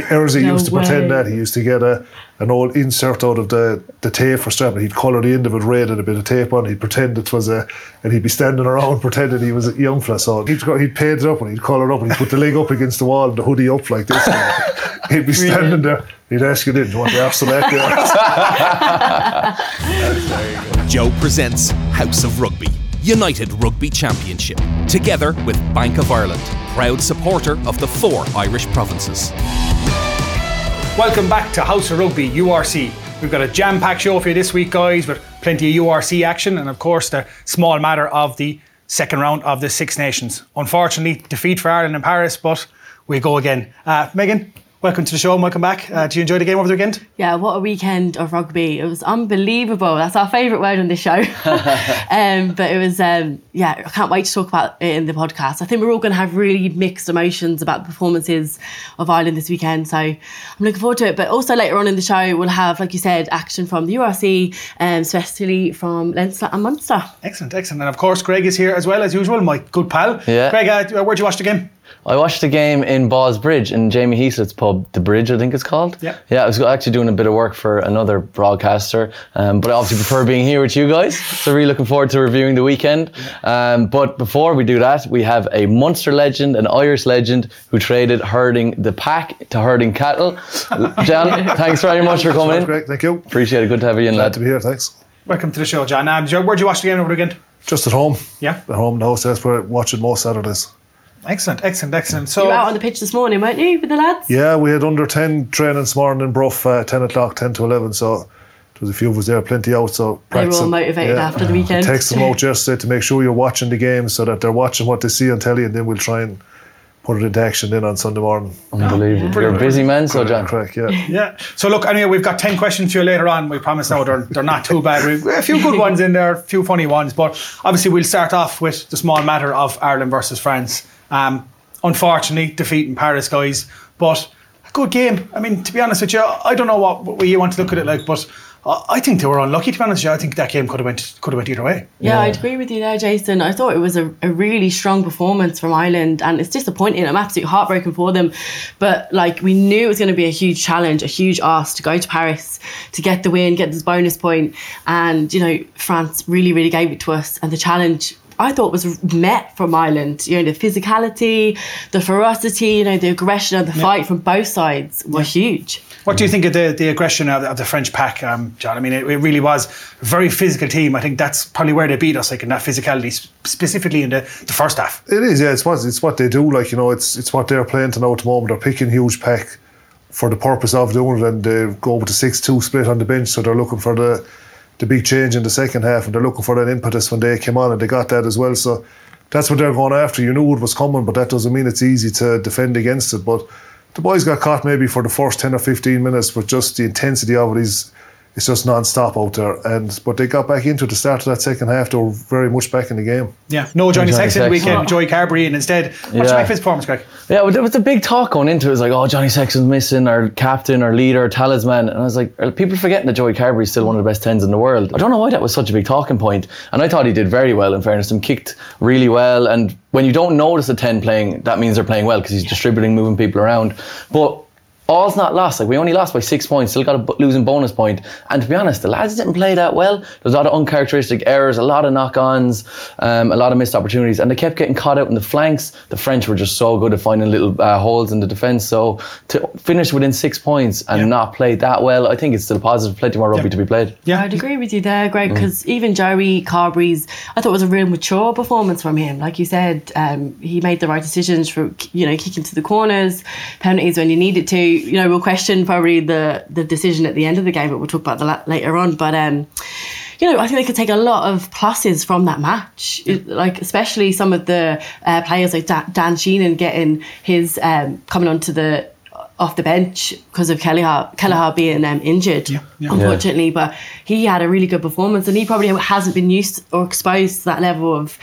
Ersey used to pretend that. He used to get an old insert out of the tape for strap, and he'd colour the end of it red and a bit of tape on. He'd pretend it was and he'd be standing around pretending he was a young fella. So he'd paint it up and he'd colour it up and he'd put the leg up against the wall and the hoodie up like this. He'd be standing there. He'd ask you, "Did you want the arse of that?" Joe presents House of Rugby, United Rugby Championship, together with Bank of Ireland, proud supporter of the 4 Irish provinces. Welcome back to House of Rugby, URC. We've got a jam-packed show for you this week, guys, with plenty of URC action and, of course, the small matter of the second round of the Six Nations. Unfortunately, defeat for Ireland in Paris, but we go again. Megan, welcome to the show and welcome back. Did you enjoy the game over the weekend? Yeah, what a weekend of rugby. It was unbelievable. That's our favourite word on this show. But it was, I can't wait to talk about it in the podcast. I think we're all going to have really mixed emotions about the performances of Ireland this weekend. So I'm looking forward to it. But also later on in the show, we'll have, like you said, action from the URC, especially from Leinster and Munster. Excellent. And of course, Greg is here as well, as usual, my good pal. Yeah. Greg, where'd you watch the game? I watched the game in Ballsbridge, in Jamie Heaslip's pub, The Bridge, I think it's called. Yeah. Yeah, I was actually doing a bit of work for another broadcaster, but I obviously prefer being here with you guys. So really looking forward to reviewing the weekend. But before we do that, we have a Munster legend, an Irish legend, who traded herding the pack to herding cattle. John, thanks very much for coming in. Great, thank you. Appreciate it. Good to have you in, Glad lad. to be here, thanks. Welcome to the show, John. Where'd you watch the game over the weekend? Just at home. Yeah. At home in the house. That's where I watch it most Saturdays. Excellent. So You were out on the pitch this morning, weren't you, with the lads? Yeah, we had under 10 training this morning in Brough, 10 o'clock, 10 to 11. So there was a few of us there, plenty out. So They were all motivated after the weekend. I texted them out yesterday to make sure you're watching the game so that they're watching what they see on telly, and then we'll try and put it into action then on Sunday morning. Unbelievable. You're a busy man, so John. Crack, yeah. Yeah. So look, anyway, we've got 10 questions for you later on. We promise now they're not too bad. We've a few good ones in there, a few funny ones, but obviously we'll start off with the small matter of Ireland versus France. Unfortunately, defeat in Paris, guys, but a good game. I mean, to be honest with you, I don't know what way you want to look at it like, but I think they were unlucky, to be honest with you. I think that game could have went either way. Yeah, I'd agree with you there, Jason. I thought it was a really strong performance from Ireland, and it's disappointing. I'm absolutely heartbroken for them. But we knew it was going to be a huge challenge, a huge ask to go to Paris to get the win, get this bonus point. And, France really, really gave it to us. And the challenge, I thought, was met from Ireland. The physicality, the ferocity, the aggression and the fight from both sides were huge. What do you think of the aggression of the French pack, John? I mean, it really was a very physical team. I think that's probably where they beat us, in that physicality, specifically in the first half. It is, yeah. It's what they do. It's what they're playing to now at the moment. They're picking huge pack for the purpose of doing it, and they go with the 6-2 split on the bench. So they're looking for the big change in the second half, and they're looking for that impetus when they came on, and they got that as well. So that's what they're going after. You knew it was coming, but that doesn't mean it's easy to defend against it. But the boys got caught maybe for the first 10 or 15 minutes, but just the intensity of it it's just non-stop out there. But they got back into it. The start of that second half, they were very much back in the game. Yeah, no Johnny Sexton the weekend, Joey Carberry, and instead, what do you make of his performance, Greg? Yeah, well, there was a big talk going into it. It was like, Johnny Sexton's missing, our captain, our leader, our talisman. And I was like, are people forgetting that Joey Carberry is still one of the best 10s in the world? I don't know why that was such a big talking point. And I thought he did very well, in fairness, and kicked really well. And when you don't notice a 10 playing, that means they're playing well, because he's distributing, moving people around. But all's not lost. We only lost by 6 points, still got a losing bonus point. And to be honest, the lads didn't play that well. There's a lot of uncharacteristic errors, a lot of knock-ons, a lot of missed opportunities, and they kept getting caught out in the flanks. The French were just so good at finding little holes in the defence. So to finish within 6 points and not play that well, I think it's still positive. Plenty more rugby to be played. Yeah, I'd agree with you there, Greg, because even Joey Carberry's, I thought it was a real mature performance from him. Like you said, he made the right decisions for kicking to the corners, penalties when you needed to. We'll question probably the decision at the end of the game, but we'll talk about that later on. But I think they could take a lot of pluses from that match, especially some of the players like Dan Sheehan getting his coming off the bench because of Kelleher being injured, unfortunately. But he had a really good performance, and he probably hasn't been used or exposed to that level of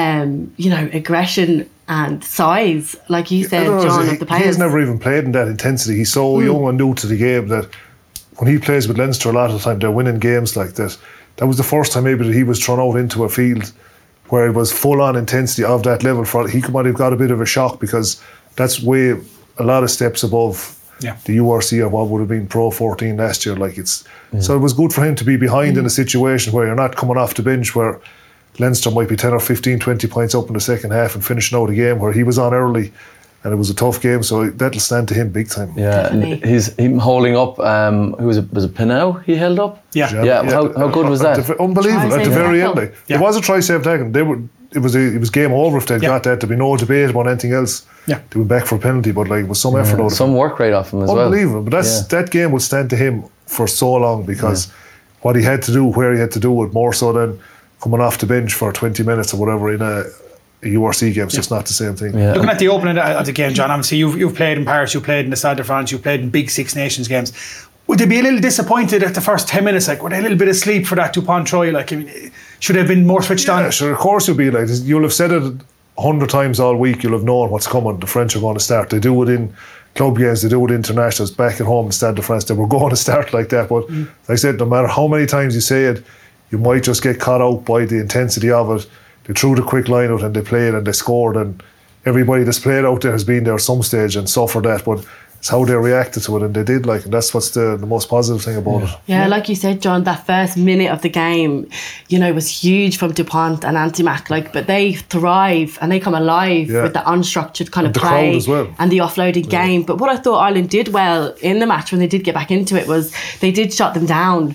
aggression and size, like you said, John, of the players. He's never even played in that intensity. He's so young and new to the game that when he plays with Leinster, a lot of the time they're winning games like that. That was the first time maybe that he was thrown out into a field where it was full-on intensity of that level. He might have got a bit of a shock, because that's way a lot of steps above the URC or what would have been Pro 14 last year. So it was good for him to be behind in a situation where you're not coming off the bench, where Leinster might be 10 or 15, 20 points up in the second half and finishing out a game where he was on early. And it was a tough game, so that'll stand to him big time. Yeah, and him holding up. Who was it? Was it Pinot? He held up. Yeah. How good was that? Unbelievable at the very end. It was a try save tackle. It was game over if they'd got that. There'd be no debate about anything else. Yeah. They went back for a penalty, but it was some effort out of some work rate off him as Unbelievable. But that game will stand to him for so long because what he had to do, where he had to do it, more so than coming off the bench for 20 minutes or whatever in a URC game. It's just not the same thing. Yeah. Looking at the opening of the game, John, obviously you've played in Paris, you've played in the Stade de France, you've played in big Six Nations games. Would they be a little disappointed at the first 10 minutes? Were they a little bit asleep for that Dupont try? Should they have been more switched on? Sure, of course you'll be. You'll have said it 100 times all week. You'll have known what's coming. The French are going to start. They do it in club games, they do it internationals. Back at home in Stade de France, they were going to start like that. But like I said, no matter how many times you say it, you might just get caught out by the intensity of it. They threw the quick line out and they played and they scored, and everybody that's played out there has been there at some stage and suffered that, but it's how they reacted to it, and they did, and that's what's the most positive thing about it. Yeah, like you said, John, that first minute of the game, was huge from Dupont and Antimac, but they thrive and they come alive with the unstructured kind of the play crowd as well. And the offloading game. But what I thought Ireland did well in the match when they did get back into it was they did shut them down.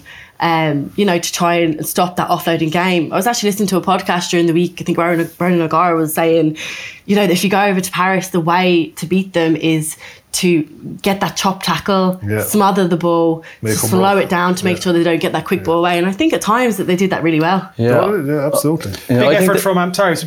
To try and stop that offloading game. I was actually listening to a podcast during the week. I think Brendan O'Gara was saying, that if you go over to Paris, the way to beat them is to get that chop tackle, smother the ball, slow it down to make sure they don't get that quick ball away. And I think at times that they did that really well. Yeah, absolutely. Big effort from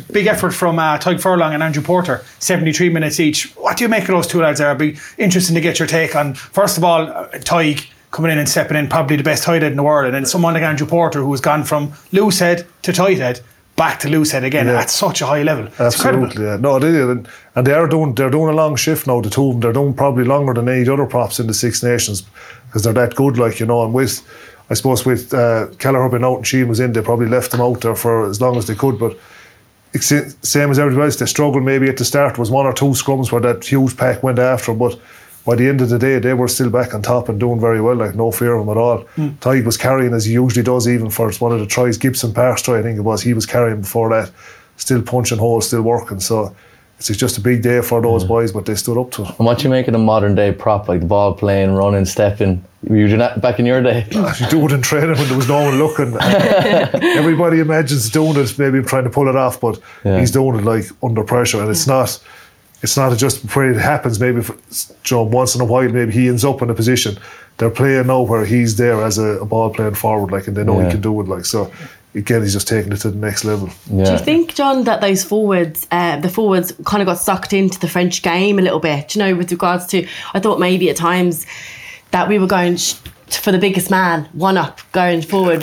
Tadhg Furlong and Andrew Porter, 73 minutes each. What do you make of those two lads there? I'd be interested to get your take on, first of all, Tadhg coming in and stepping in, probably the best tight head in the world, and then someone like Andrew Porter who has gone from loose head to tight head back to loose head again at such a high level. It's absolutely, no, they did, and they're doing a long shift now. The two of them, they're doing probably longer than any other props in the Six Nations because they're that good, And with Kelleher being out and Sheehan was in, they probably left them out there for as long as they could, but same as everybody else, they struggled maybe at the start. There was one or two scrums where that huge pack went after them, but by the end of the day, they were still back on top and doing very well, no fear of them at all. Tadhg was carrying as he usually does, even for one of the tries, Gibson Park's try, I think it was, he was carrying before that, still punching holes, still working. So it's just a big day for those boys, but they stood up to it. And what you make of a modern day prop, like the ball playing, running, stepping? Were you doing that back in your day? You do it in training when there was no one looking. Everybody imagines doing it, maybe trying to pull it off, but he's doing it under pressure, and it's not just where it happens. Maybe once in a while, maybe he ends up in a position. They're playing now where he's there as a ball playing forward, and they know he can do it. So again, he's just taking it to the next level. Yeah. Do you think, John, that those forwards, the forwards kind of got sucked into the French game a little bit? With regards to, I thought maybe at times that we were going for the biggest man, one up going forward,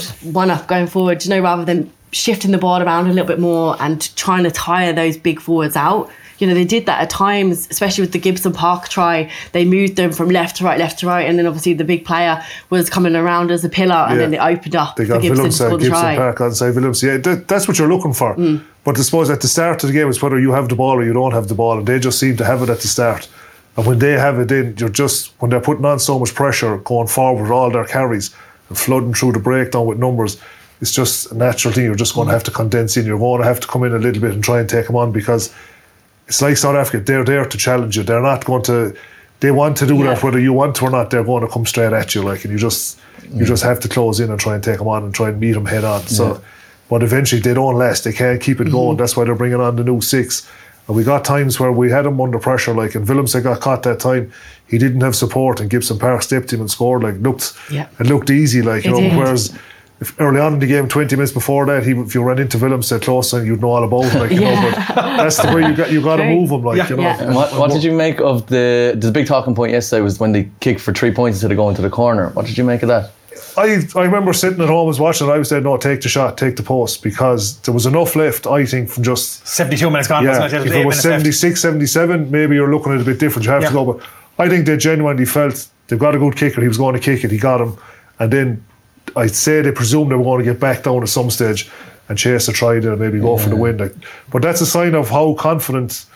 rather than shifting the ball around a little bit more and trying to tire those big forwards out. They did that at times, especially with the Gibson Park try. They moved them from left to right, and then obviously the big player was coming around as a pillar, and then they opened up for Gibson to score the try. Park onside Williams. Yeah, that's what you're looking for. But I suppose at the start of the game, it's whether you have the ball or you don't have the ball, and they just seem to have it at the start. And when they have it in, when they're putting on so much pressure going forward with all their carries and flooding through the breakdown with numbers, it's just a natural thing. You're just going to have to condense in. You're going to have to come in a little bit and try and take them on, because it's like South Africa, they're there to challenge you. They're not going to, they want to do that whether you want to or not. They're going to come straight at you, and you just have to close in and try and take them on and try and meet them head on. So, but eventually they don't last. They can't keep it going. That's why they're bringing on the new six. And we got times where we had him under pressure, and Willems got caught that time. He didn't have support, and Gibson Park stepped him and scored. It looked easy, whereas if early on in the game, 20 minutes before that, if you ran into Willems that close, then you'd know all about it, but that's the way you got to move him, What did you make of the big talking point yesterday was when they kicked for 3 points instead of going to the corner? What did you make of that? I remember sitting at home, was watching it. I was saying, no, take the shot, take the post, because there was enough left, I think, from just 72 minutes gone. If it was 76, 77, maybe you're looking at it a bit different. You have to go, but I think they genuinely felt they've got a good kicker. He was going to kick it, he got him, and then I'd say they presumed they were going to get back down at some stage and chase a try there, maybe go for the win. But that's a sign of how confident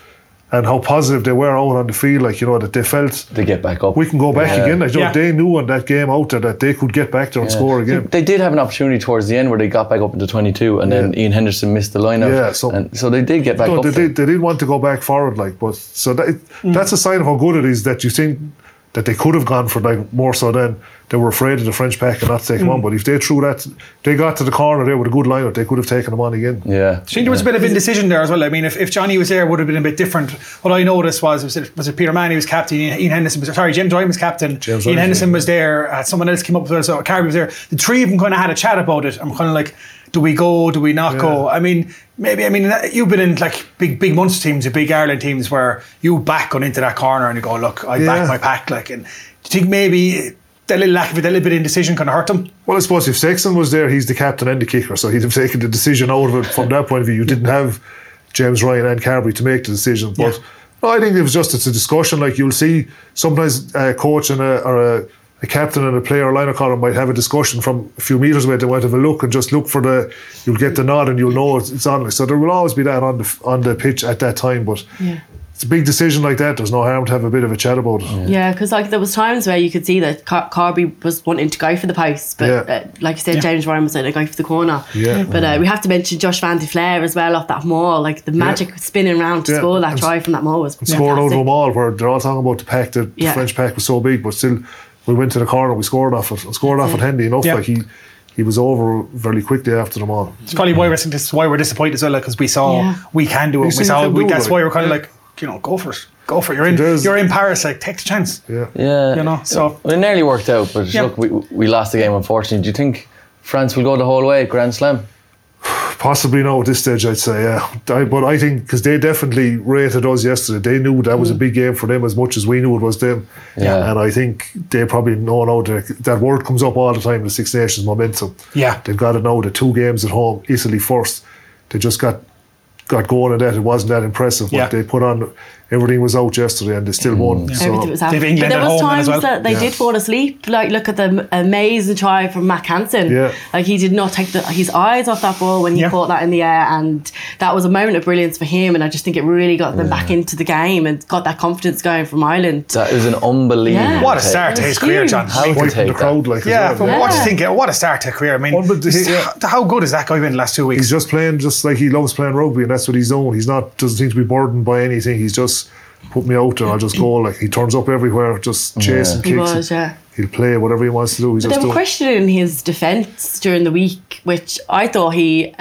and how positive they were out on the field, like, you know, that they felt They get back up. we can go back again. Like, you know, Yeah. they knew on that game out there that they could get back there and score again. They did have an opportunity towards the end where they got back up into 22, and then Ian Henderson missed the line out. Yeah, so- and so they did get back No, up. they did want to go back forward, like, but so that's a sign of how good it is that you think that they could have gone for, like, more so than they were afraid of the French pack and not take them on. But if they threw that, they got to the corner there with a good lineup, they could have taken them on again. Yeah. I think there was a bit of indecision there as well. I mean, if Johnny was there, it would have been a bit different. What I noticed was it Peter Manny was captain, Ian Henderson was, sorry, James Ryan was captain, James Ian Ryan, Henderson yeah. was there, someone else came up with it, so Carby was there. The three of them kind of had a chat about it. I'm kind of like, do we go, do we not go? I mean, maybe, you've been in like big Munster teams, big Ireland teams where you back on into that corner and you go, look, I back my pack, like, and do you think maybe that little bit of indecision kind of hurt them? Well, I suppose if Sexton was there, he's the captain and the kicker, so he'd have taken the decision out of it from that point of view. You didn't have James Ryan and Carberry to make the decision. But no, I think it's a discussion. Like, you'll see sometimes a coach and a captain and a player, line of column, might have a discussion from a few metres away. They might have a look and just look for you'll get the nod and you'll know it's on. So there will always be that on the pitch at that time. But it's a big decision like that. There's no harm to have a bit of a chat about it. Yeah, because like there was times where you could see that Carby was wanting to go for the post, but like you said, James Ryan was like, go for the corner. Yeah. But we have to mention Josh Van de Flair as well off that maul, like the magic spinning round to score that try from that maul was scored out of them all, where they're all talking about the pack, the French pack was so big, but still we went to the corner, we scored off it, handy enough. Like he was over very quickly after them all. It's probably why we're disappointed as well, because we saw we can do it. We saw that's why we're kind of like, you know, go for it. You're in Paris, like, take the chance. Yeah. You know, so Well, it nearly worked out, but look, we lost the game, unfortunately. Do you think France will go the whole way, Grand Slam? Possibly no at this stage, I'd say, but I think because they definitely rated us yesterday, they knew that was a big game for them as much as we knew it was them. And I think they probably know now that word comes up all the time, the Six Nations momentum. They've got it now, the 2 games at home, Italy first. They just got going at that. It wasn't that impressive, but they put on, everything was out yesterday and they still won. So everything was out. They've England But there at was home times as well. that they did fall asleep. Like, look at the amazing try from Matt Hansen. Like, he did not take his eyes off that ball when he caught that in the air, and that was a moment of brilliance for him. And I just think it really got them back into the game and got that confidence going from Ireland. That is an unbelievable what a start to his career, John. How to the take crowd, that? like, as well. What do you think? What a start to a career. I mean, how good has that guy been the last 2 weeks? He's just playing just like he loves playing rugby, and that's what he's doing. He's not doesn't seem to be burdened by anything. He's just put me out there, I'll just go. Like, he turns up everywhere, just chasing kicks. He'll play whatever he wants to do. But they were questioning his defence during the week, which I thought he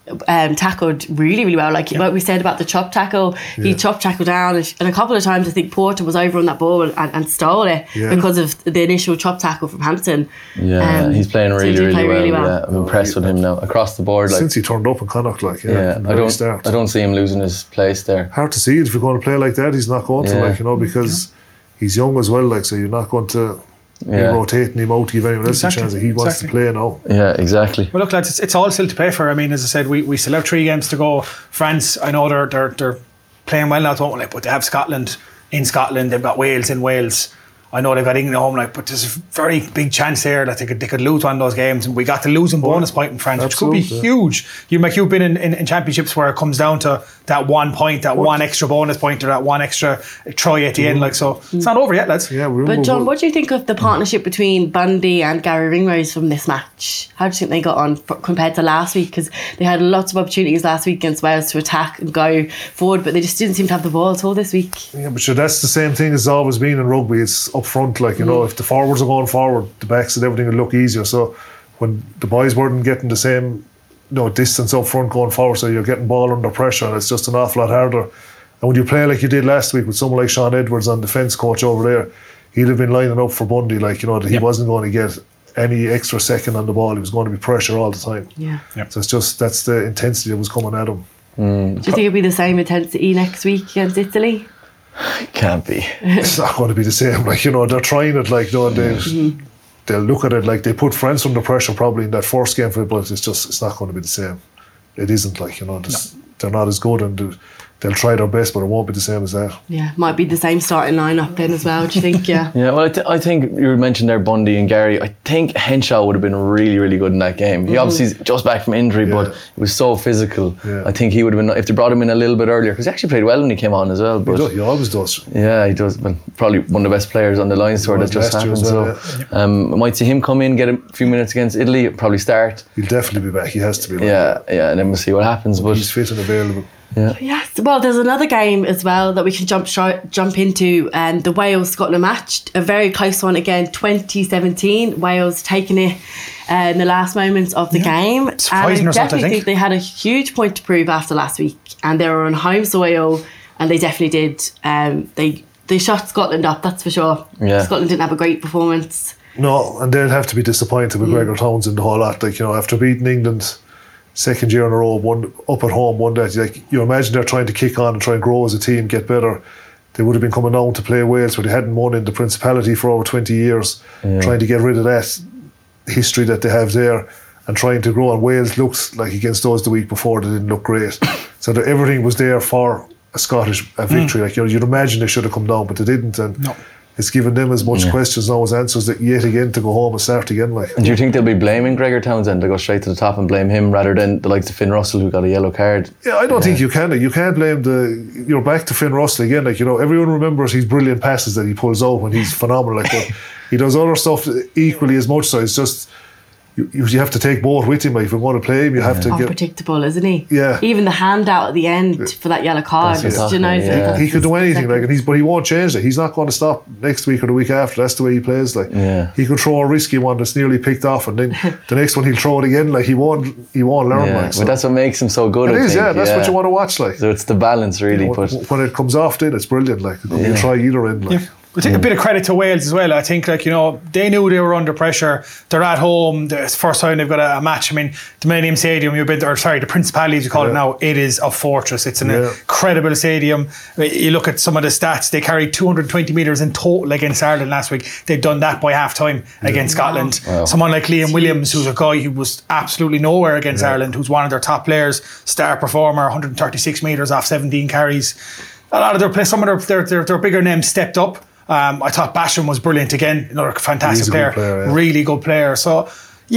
tackled really, really well. Like we said about the chop tackle, he chop tackled down, and a couple of times I think Porter was over on that ball and stole it because of the initial chop tackle from Hampton. He's playing really well. I'm impressed with him now across the board. Like, since he turned up in Connacht, like, I don't see him losing his place there. Hard to see it if you're going to play like that. He's not going to, like, you know, because he's young as well, like, so you're not going to be rotating him out to give anyone else a chance. He wants to play now. Yeah, exactly. Well, look, lads, it's all still to play for. I mean, as I said, we still have 3 games to go. France, I know they're playing well now, don't they? But they have Scotland in Scotland. They've got Wales in Wales. I know they've got England at home, like, but there's a very big chance there that they could lose one of those games, and we got the losing bonus point in France, which could be huge. You've been in championships where it comes down to that 1 point, that one extra bonus point, or that one extra try at the end. Like, so it's not over yet, lads. But John, what do you think of the partnership between Bundy and Gary Ringrose from this match? How do you think they got on compared to last week? Because they had lots of opportunities last week against Wales to attack and go forward, but they just didn't seem to have the ball at all this week. Yeah, but sure, that's the same thing as always been in rugby. It's up front, like, you know, if the forwards are going forward, the backs and everything will look easier. So when the boys weren't getting the same, you know, distance up front going forward, so you're getting ball under pressure, and it's just an awful lot harder. And when you play like you did last week with someone like Sean Edwards on defence coach over there, he'd have been lining up for Bundy, like, you know, that he wasn't going to get any extra second on the ball. He was going to be pressure all the time. So it's just, that's the intensity that was coming at him. Do you think it'll be the same intensity next week against Italy? It can't be. It's not going to be the same. Like, you know, they're trying it, like, you know, they'll look at it like they put France under pressure probably in that first game for it, but it's not going to be the same. It isn't, like, you know, they're not as good, and they'll try their best, but it won't be the same as that. Yeah, might be the same starting lineup then as well. Do you think? Yeah. Yeah, well, I think you mentioned there Bundy and Gary. I think Henshaw would have been really, really good in that game. He obviously is just back from injury, but it was so physical. Yeah. I think he would have been, if they brought him in a little bit earlier, because he actually played well when he came on as well. But He always does. yeah, he does. Well, probably one of the best players on the Lions tour that just happened. So I might see him come in, get a few minutes against Italy, probably start. He'll definitely be back. He has to be. Yeah, and then we'll see what happens. But he's fit and available. Yes. Well, there's another game as well that we can jump into, and the Wales-Scotland match, a very close one again, 2017. Wales taking it in the last moments of the game. Surprising and I result, I definitely think. they had a huge point to prove after last week, and they were on home soil, and they definitely did. They shut Scotland up, that's for sure. Yeah. Scotland didn't have a great performance. No, and they'll have to be disappointed with Gregor Townsend the whole lot. Like, after beating England second year in a row, one up at home, one day, you imagine they're trying to kick on and try and grow as a team, get better. They would have been coming down to play Wales, but they hadn't won in the Principality for over 20 years, trying to get rid of that history that they have there and trying to grow. And Wales looked like against those the week before, they didn't look great. So everything was there for a Scottish victory. Like, you'd imagine they should have come down, but they didn't. And it's given them as much questions now as answers that yet again to go home and start again. Like. And do you think they'll be blaming Gregor Townsend to go straight to the top and blame him rather than the likes of Finn Russell who got a yellow card? Yeah, I don't think you can. You can't blame you're back to Finn Russell again. Like, everyone remembers his brilliant passes that he pulls out when he's phenomenal. Like, but he does other stuff equally as much. So it's just you have to take both with him. Like, if you want to play him, you have to get. Unpredictable, isn't he? Yeah. Even the handout at the end for that yellow card. He could do anything, but he won't change it. He's not going to stop next week or the week after. That's the way he plays. Like, he could throw a risky one that's nearly picked off, and then the next one he'll throw it again. Like, he won't learn. Yeah, like, so. But that's what makes him so good. It is, that's what you want to watch. Like, so it's the balance, really. But when it comes off, then it's brilliant. Like, you try either end. Like. We'll take a bit of credit to Wales as well. I think, they knew they were under pressure. They're at home. It's the first time they've got a match. I mean, the Millennium Stadium, the Principality, as you call it now, it is a fortress. It's an incredible stadium. You look at some of the stats, they carried 220 metres in total against Ireland last week. They'd done that by half time against Scotland. Wow. Someone like Liam Williams, who's a guy who was absolutely nowhere against Ireland, who's one of their top players, star performer, 136 metres off 17 carries. A lot of their players, some of their bigger names stepped up. I thought Basham was brilliant again, another fantastic player, really good player. So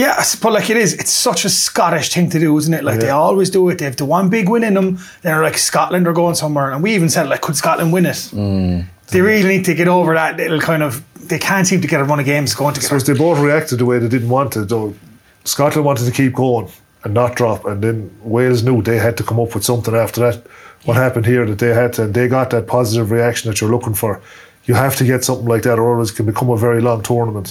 but it's such a Scottish thing to do, isn't it? Like, they always do it. They have the one big win in them. They're like, Scotland are going somewhere, and we even said, like, could Scotland win it? They really need to get over that little kind of. They can't seem to get a run of games going together. I suppose they both reacted the way they didn't want to. Though Scotland wanted to keep going and not drop, and then Wales knew they had to come up with something after that. What happened here that they had to, and they got that positive reaction that you're looking for. You have to get something like that, or otherwise it can become a very long tournament.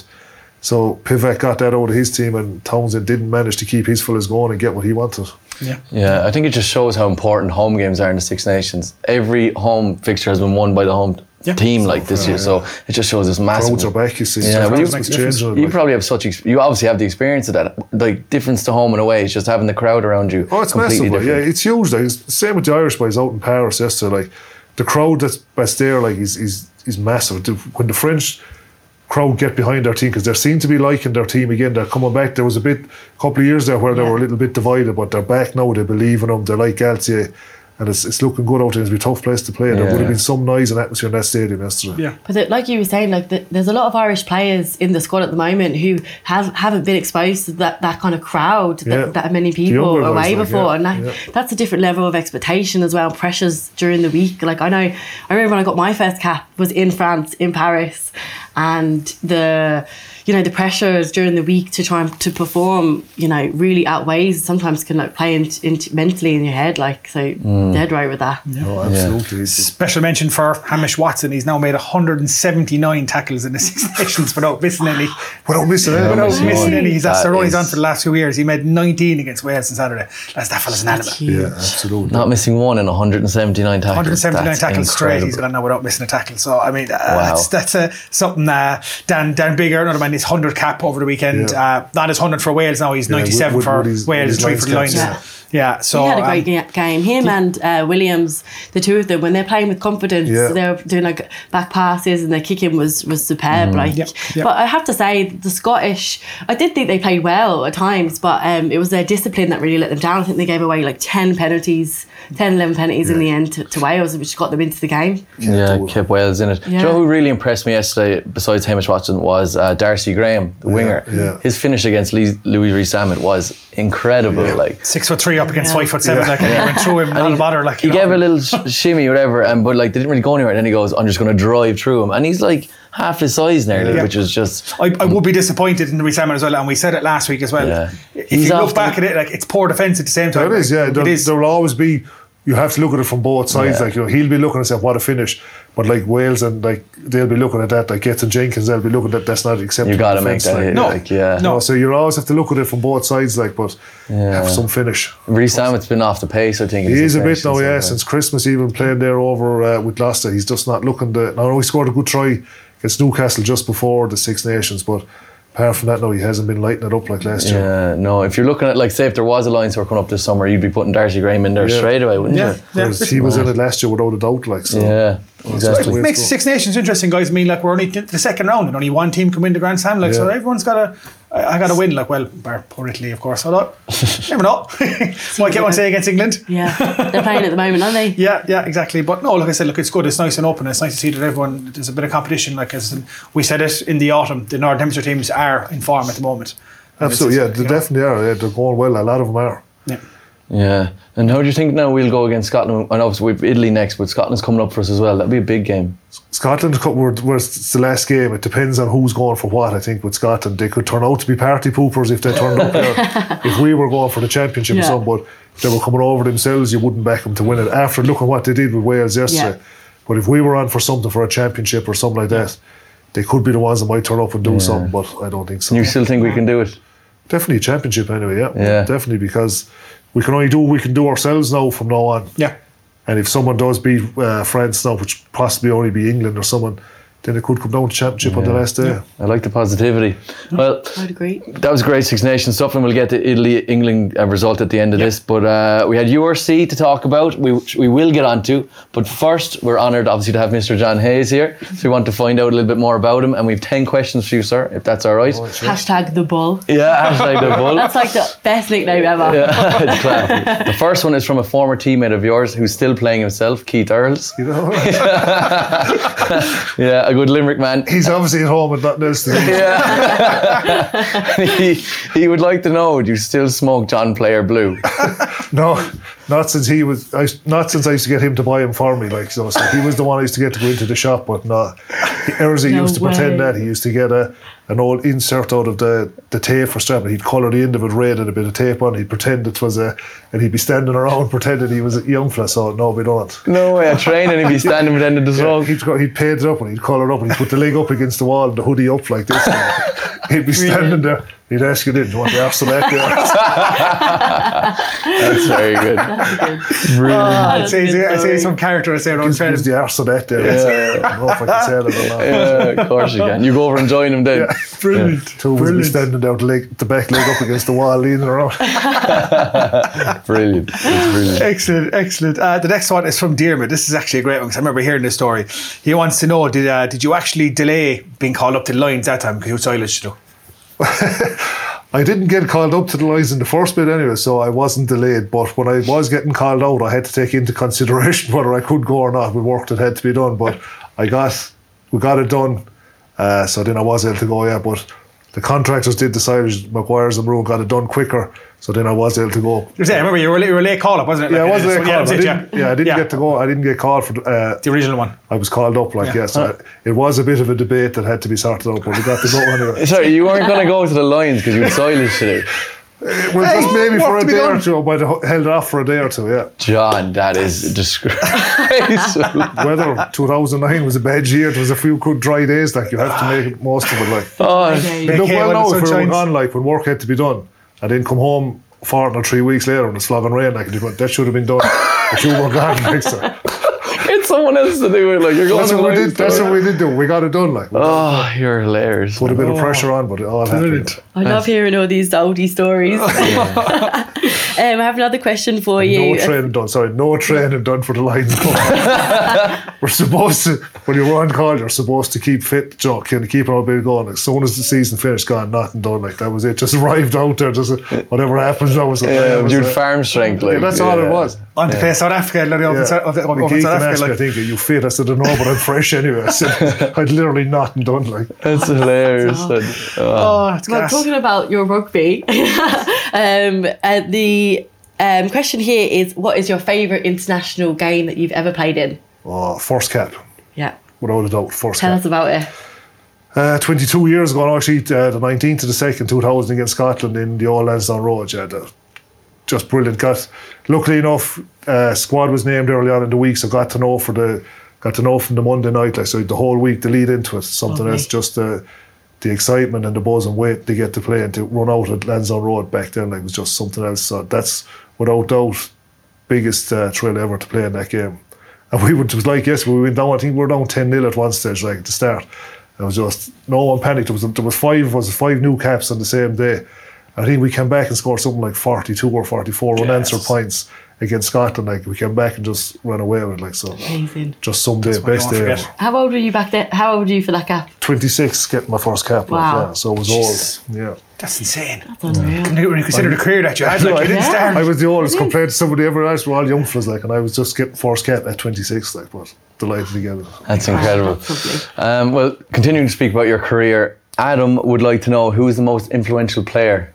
So Pivac got that out of his team, and Townsend didn't manage to keep his fellas going and get what he wanted. Yeah, I think it just shows how important home games are in the Six Nations. Every home fixture has been won by the home team this year, so it just shows this massive. Crowds are back, you see. Yeah, but you probably have you obviously have the experience of that. Like, difference to home and away is just having the crowd around you. Oh, it's massive. Like, it's huge. Like, it's the same with the Irish boys out in Paris yesterday. Like, the crowd that's there, like, is massive. When the French crowd get behind their team, because they seem to be liking their team again, they're coming back. There was a couple of years there where they were a little bit divided, but they're back now. They believe in them. They like Galtier, and it's looking good out there. It's a tough place to play. There would have been some noise and atmosphere in that stadium yesterday. But like you were saying, like, there's a lot of Irish players in the squad at the moment who haven't been exposed to that kind of crowd that many people away before, and that's a different level of expectation as well. Pressures during the week. Like, I remember when I got my first cap was in France, in Paris, and the pressures during the week to try to perform, really outweighs. Sometimes can play into mentally in your head. Like, so dead right with that. Oh, absolutely. Special mention for Hamish Watson. He's now made 179 tackles in the Six Nations without missing any. Without missing any. He's on for the last 2 years. He made 19 against Wales on Saturday. That fella's an animal. Yeah, absolutely. Not missing one in 179 tackles. 179 tackles straight. He's gone now without missing a tackle. So I mean, that's something. Dan Bigger, another man, his 100 cap over the weekend. Not his 100 for Wales now. He's 97 for Wales, 3 for the Lions. Yeah, so he had a great game. Him and Williams, the two of them, when they're playing with confidence, they're doing like back passes and their kicking was superb. But I have to say, the Scottish, I did think they played well at times, but it was their discipline that really let them down. I think they gave away like 11 penalties in the end to Wales, which got them into the game. Kept Wales in it. Do you know who really impressed me yesterday, besides Hamish Watson, was Darcy Graham, the winger. His finish against Louis Rees-Zammit was incredible. 6'3" up against 5'7", like, and he went through him, not a bother. Like, he gave a little shimmy, whatever, but like they didn't really go anywhere. And then he goes, "I'm just going to drive through him," and he's like half his size nearly, which is just. I would be disappointed in the Rees-Zammit as well, and we said it last week as well. If you look back at it, like, it's poor defence at the same time. It is, yeah. There will always be. You have to look at it from both sides. Like, he'll be looking and say, "What a finish!" But like Wales and like they'll be looking at that. Like Getson Jenkins, they'll be looking at that's not acceptable. You got to make that hit. No. So you always have to look at it from both sides. Like, but have some finish. Rees-Zammit's been off the pace, I think. He is a bit now, since Christmas. Even playing there over with Gloucester, he's just not looking to. Now he scored a good try against Newcastle just before the Six Nations, but. Apart from that, no, he hasn't been lighting it up like last year. Yeah, no. If you're looking at, like, say if there was a Lions tour coming up this summer, you'd be putting Darcy Graham in there straight away, wouldn't you? He was in it last year without a doubt, like, so. Yeah, exactly. It makes the Six Nations interesting, guys. I mean, like, we're only the second round and only one team can win the Grand Slam, like, so everyone's got I got to win, like, well, bar poor Italy, of course. Although, never know. Might get one say against England. Yeah, they're playing at the moment, aren't they? Yeah, exactly. But no, like I said, look, it's good. It's nice and open. It's nice to see that there's a bit of competition. Like, as we said it in the autumn, the Northern Hemisphere teams are in form at the moment. Absolutely, yeah, they definitely are. Yeah, they're going well. A lot of them are. Yeah. And how do you think now we'll go against Scotland? And obviously we've Italy next, but Scotland's coming up for us as well. That'll be a big game. Scotland, where it's the last game, it depends on who's going for what. I think with Scotland, they could turn out to be party poopers if they turned up there. If we were going for the championship or something, but if they were coming over themselves, you wouldn't back them to win it. After looking what they did with Wales yesterday. But if we were on for something, for a championship or something like that, they could be the ones that might turn up and do something, but I don't think so. You still think we can do it? Definitely a championship anyway, yeah. Definitely, because we can only do what we can do ourselves now from now on. Yeah. And if someone does beat France now, which possibly only be England or someone, then it could come down to championship on the last day. I like the positivity. Well, I'd agree. That was great Six Nations stuff, and we'll get the Italy-England result at the end of this. But we had URC to talk about, which we will get onto. But first, we're honoured, obviously, to have Mr. John Hayes here. So we want to find out a little bit more about him, and we have 10 questions for you, sir, if that's all right. Hashtag the bull. Yeah, hashtag the bull. That's like the best nickname ever. Yeah, it's class. The first one is from a former teammate of yours who's still playing himself, Keith Earls. You know? Yeah, a good Limerick man. He's obviously at home and nothing else to do. Yeah. he would like to know, do you still smoke John Player Blue? No, not since I used to get him to buy him for me. Like, so he was the one I used to get to go into the shop, but no. Ersey used to pretend that. He used to get an old insert out of the tape for strap, and he'd colour the end of it red and a bit of tape on. He'd pretend it was and he'd be standing around pretending he was a young fella. So no, we don't. No way, a train, and he'd be standing pretending to smoke. He'd paint it up and he'd colour it up and he'd put the leg up against the wall and the hoodie up like this. He'd be standing there. He'd ask you, "Do you want the arse of that?" That's very good. I'd say some character. I'd say around He's the arse of that there. I don't know if I can say that or not. Yeah, of course you can. You go over and join him then. Yeah. Brilliant. Two would be standing there, the back leg up against the wall, leaning around. Brilliant. Excellent. The next one is from Diarmuid. This is actually a great one because I remember hearing this story. He wants to know, did you actually delay being called up to the Lions that time because you were silent, you know? I didn't get called up to the Lions in the first bit anyway, so I wasn't delayed. But when I was getting called out, I had to take into consideration whether I could go or not with work that had to be done. But we got it done, so then I was able to go. But the contractors did decide Maguire's and Maroon got it done quicker, so then I was able to go. I remember you were a late call up, wasn't it? Yeah, I was late call up. I didn't get to go. I didn't get called for the original one. I was called up, so it was a bit of a debate that had to be sorted out, but we got to go anyway. Sorry, you weren't going to go to the Lions because you were silent today. Well, just maybe for a day or two. I might have held it off for a day or two, yeah. John, that is disgraceful. Whether 2009 was a bad year, there was a few good dry days, like you have to make it most of it. Like, look, well, now if we were gone, like when work had to be done, and then come home 4 or 3 weeks later and it's flogging rain, like that should have been done if you were gone next time. It's someone else to do it. Like you're going. That's what we did. That's what we did do. We got it done. Like Oh, you're hilarious. put a bit of pressure on, but it all happened. I love hearing all these Saudi stories. I have another question for you. No training done. Sorry, no training done for the Lions Cup. We're supposed to, when you're on call, you're supposed to keep fit, kind of keep our bit going. As soon as the season finished, gone, nothing done. Like that was it. Just arrived out there. Just whatever happens, that was. You're farm strength. Like that's all it was. On to play South Africa, I think you fit. I said, no, but I'm fresh anyway. I said, I'd literally nothing done. Like that's hilarious. It's Well, class. talking about your rugby, the question here is: what is your favourite international game that you've ever played in? first cap, Yeah, without a doubt. First tell cap. us about it. 22 years ago, actually, the 19th of the 2nd, 2000 against Scotland in the old Lansdowne Road. Just brilliant. Luckily enough, squad was named early on in the week, so got to know from the Monday night. Like so, the whole week, the lead into it, something else. Just the excitement and the buzz and wait to get to play and to run out at Lansdowne Road back then, like was just something else. So that's without doubt biggest thrill ever to play in that game. And it was like we went down. I think we were down 10-0 at one stage, like at the start. It was just no one panicked. There was five new caps on the same day. I think we came back and scored something like 42 or 44 unanswered points against Scotland. Like we came back and just ran away with it. Like so, Amazing. just some day, best day ever. How old were you back then? How old were you for that cap? 26, getting my first cap. Wow. Like, yeah, so it was old. Yeah. That's insane. That's unreal. When you consider the career that you had, like, you didn't start. I was the oldest compared to somebody ever else. We're all young fellas, like, and I was just getting first cap at 26, like, but delighted to get it. That's incredible. That's lovely. Well, continuing to speak about your career, Adam would like to know who is the most influential player.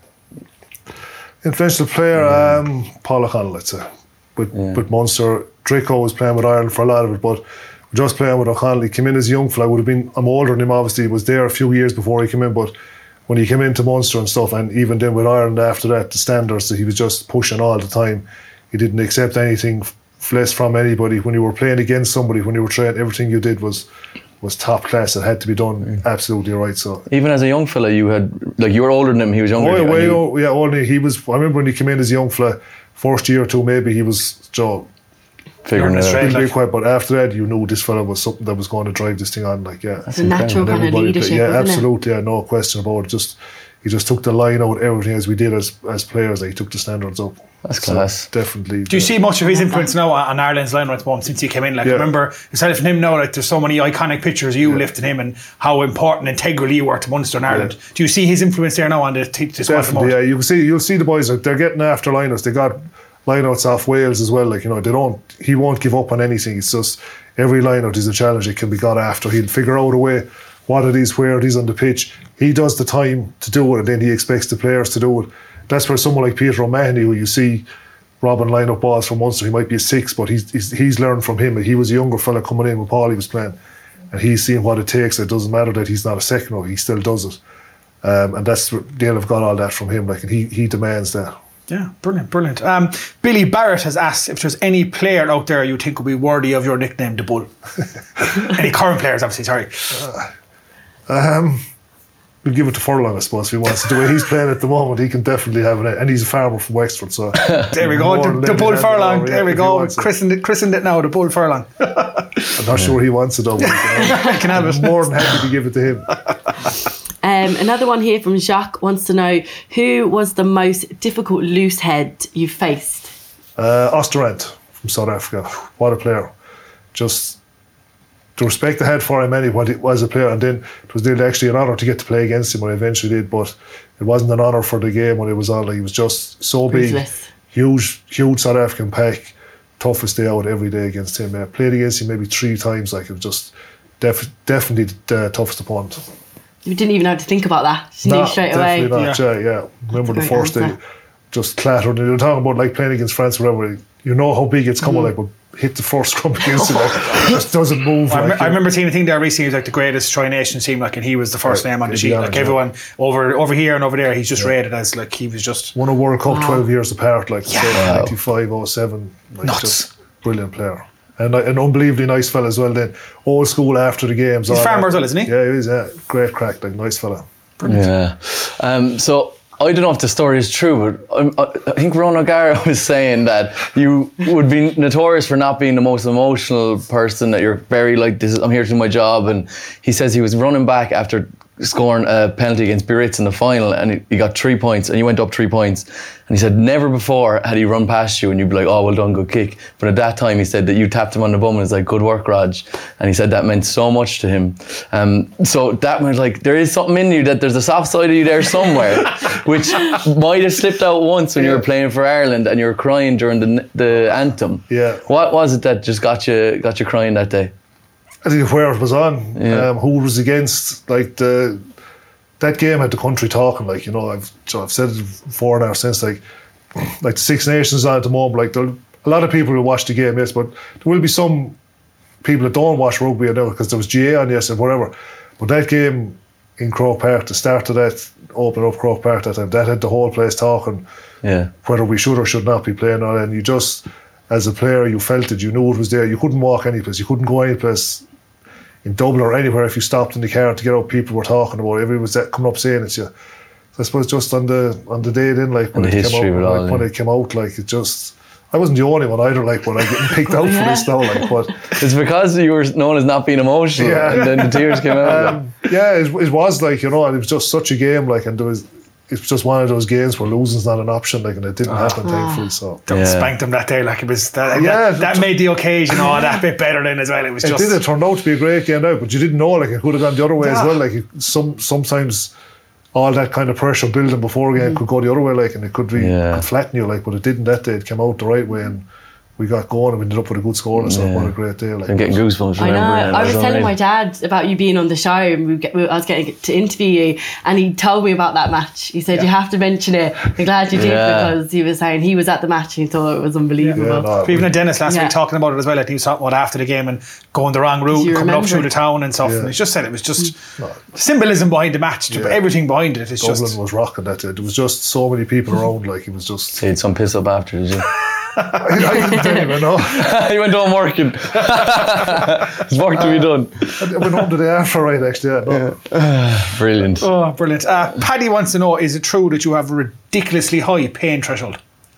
Influential player, Paul O'Connell, I'd say. With Munster, Draco was playing with Ireland for a lot of it, but just playing with O'Connell. He came in as a young fella. I'm older than him, obviously. He was there a few years before he came in, but when he came into Munster and stuff, and even then with Ireland after that, the standards that he was just pushing all the time. He didn't accept anything less from anybody. When you were playing against somebody, when you were training, everything you did was top class. It had to be done absolutely right. So even as a young fella, you were older than him. He was younger. Older. He was. I remember when he came in as a young fella, first year or two, maybe he was figuring it out. Really quiet, but after that, you knew this fella was something that was going to drive this thing on. Like, yeah, It's a natural kind of leadership, yeah, isn't absolutely, yeah, no question about it. He just took the line out everything as we did as players. Like, he took the standards up. That's class. Definitely. Do you see much of his influence now on Ireland's line at the moment since he came in? Like, remember yourself and him now, like, there's so many iconic pictures of you lifting him and how important and integral you were to Munster and Ireland. Do you see his influence there now on the squad? Definitely, yeah. You'll see the boys, like, they're getting after lineouts. They got lineouts off Wales as well. Like, he won't give up on anything. It's just every lineout is a challenge. It can be got after. He'll figure out a way what it is, where it is on the pitch. He does the time to do it, and then he expects the players to do it. That's where someone like Peter O'Mahony, who you see robbing line-up balls from Munster, he might be a 6, but he's learned from him. He was a younger fella coming in when Paulie was playing, and he's seen what it takes. It doesn't matter that he's not a second row, he still does it. And that's they'll have got all that from him. Like, and he demands that. Yeah, brilliant. Billy Barrett has asked if there's any player out there you think would be worthy of your nickname, the Bull. Any current players, obviously. Sorry. We'll give it to Furlong, I suppose, if he wants to. The way he's playing at the moment, he can definitely have it. And he's a farmer from Wexford, so there we go. The Bull Furlong. There we go. Christened it now, the Bull Furlong. I'm not sure he wants it, though. I can have it. I'm more than happy to give it to him. Another one here from Jacques wants to know who was the most difficult loose head you faced? Osterrand from South Africa. What a player. Just the respect I had for him anyway, he was a player, and then it was actually an honour to get to play against him when I eventually did, but it wasn't an honour for the game when it was on. Like, he was just so big, huge South African pack, toughest day out every day against him. I played against him maybe 3 times. Like, it was just definitely the toughest opponent. You didn't even have to think about that. Just knew straight away. Definitely not, yeah. Remember the first day, just clattered. And you're talking about like playing against France or whatever, you know how big it's coming, like, but hit the first scrum against it, like, it just doesn't move. I remember seeing a thing there recently. He was like the greatest Tri-Nation team, like, and he was the first name on the sheet. Like, everyone over here and over there, he's just rated as like he was just won a World Cup 12 years apart, like 95, 07. Like, nuts. Just brilliant player. And an unbelievably nice fella as well. Then old school after the games. He's a farmer as well, isn't he? Yeah, he is. Yeah, great crack, like, nice fella. Brilliant. Yeah. So I don't know if the story is true, but I think Ron O'Gara was saying that you would be notorious for not being the most emotional person, that you're very like, I'm here to do my job. And he says he was running back after scoring a penalty against Biarritz in the final, and he got 3 points, and he went up 3 points. And he said never before had he run past you and you'd be like, oh, well done, good kick. But at that time he said that you tapped him on the bum and was like, good work, Raj. And he said that meant so much to him. So that meant like, there is something in you, that there's a soft side of you there somewhere, which might have slipped out once when you were playing for Ireland and you were crying during the anthem. Yeah. What was it that just got you crying that day? I think where it was on, who it was against, like that game had the country talking. Like, you know, I've said it before now since, like the Six Nations on at the moment. Like a lot of people will watch the game, yes, but there will be some people that don't watch rugby now because there was GA on yesterday, whatever. But that game in Croke Park, the start of that, opening up Croke Park that time, that had the whole place talking. Yeah. Whether we should or should not be playing on it, and you just, as a player, you felt it, you knew it was there. You couldn't walk any place, you couldn't go any place in Dublin or anywhere. If you stopped in the car to get out, people were talking about it. Everyone was coming up saying it to you. So I suppose just on the day then, like when it came out, when it came out, like it just, I wasn't the only one either, like when I getting picked out for this now, like, but it's because you were known as not being emotional, and then the tears came out. It was like, you know, and it was just such a game, like, and it's just one of those games where losing's not an option, like, and it didn't happen, thankfully. So spanked them that day, like it was that made the occasion that bit better then as well. It turned out to be a great game out, but you didn't know, like, it could have gone the other way as well. Like sometimes all that kind of pressure building before a game could go the other way, like, and it could flatten you, like, but it didn't that day. It came out the right way, and we got going and we ended up with a good score. So what a great day! Like, I'm getting goosebumps. I know. I was telling my dad about you being on the show, and I was getting to interview you, and he told me about that match. He said you have to mention it. I'm glad you did, because he was saying he was at the match and he thought it was unbelievable. Even at Dennis last week talking about it as well. Like, he was talking about after the game and going the wrong route, coming up through the town and stuff. And he just said it was just symbolism behind the match, everything behind it. It's Dublin was rocking that day. There was just so many people around. Like, it was just. He had some piss up after, did you? I didn't even know. He went home working. There's work to be done. I went home the day after, right, actually. Brilliant. Oh, brilliant. Paddy wants to know, is it true that you have a ridiculously high pain threshold?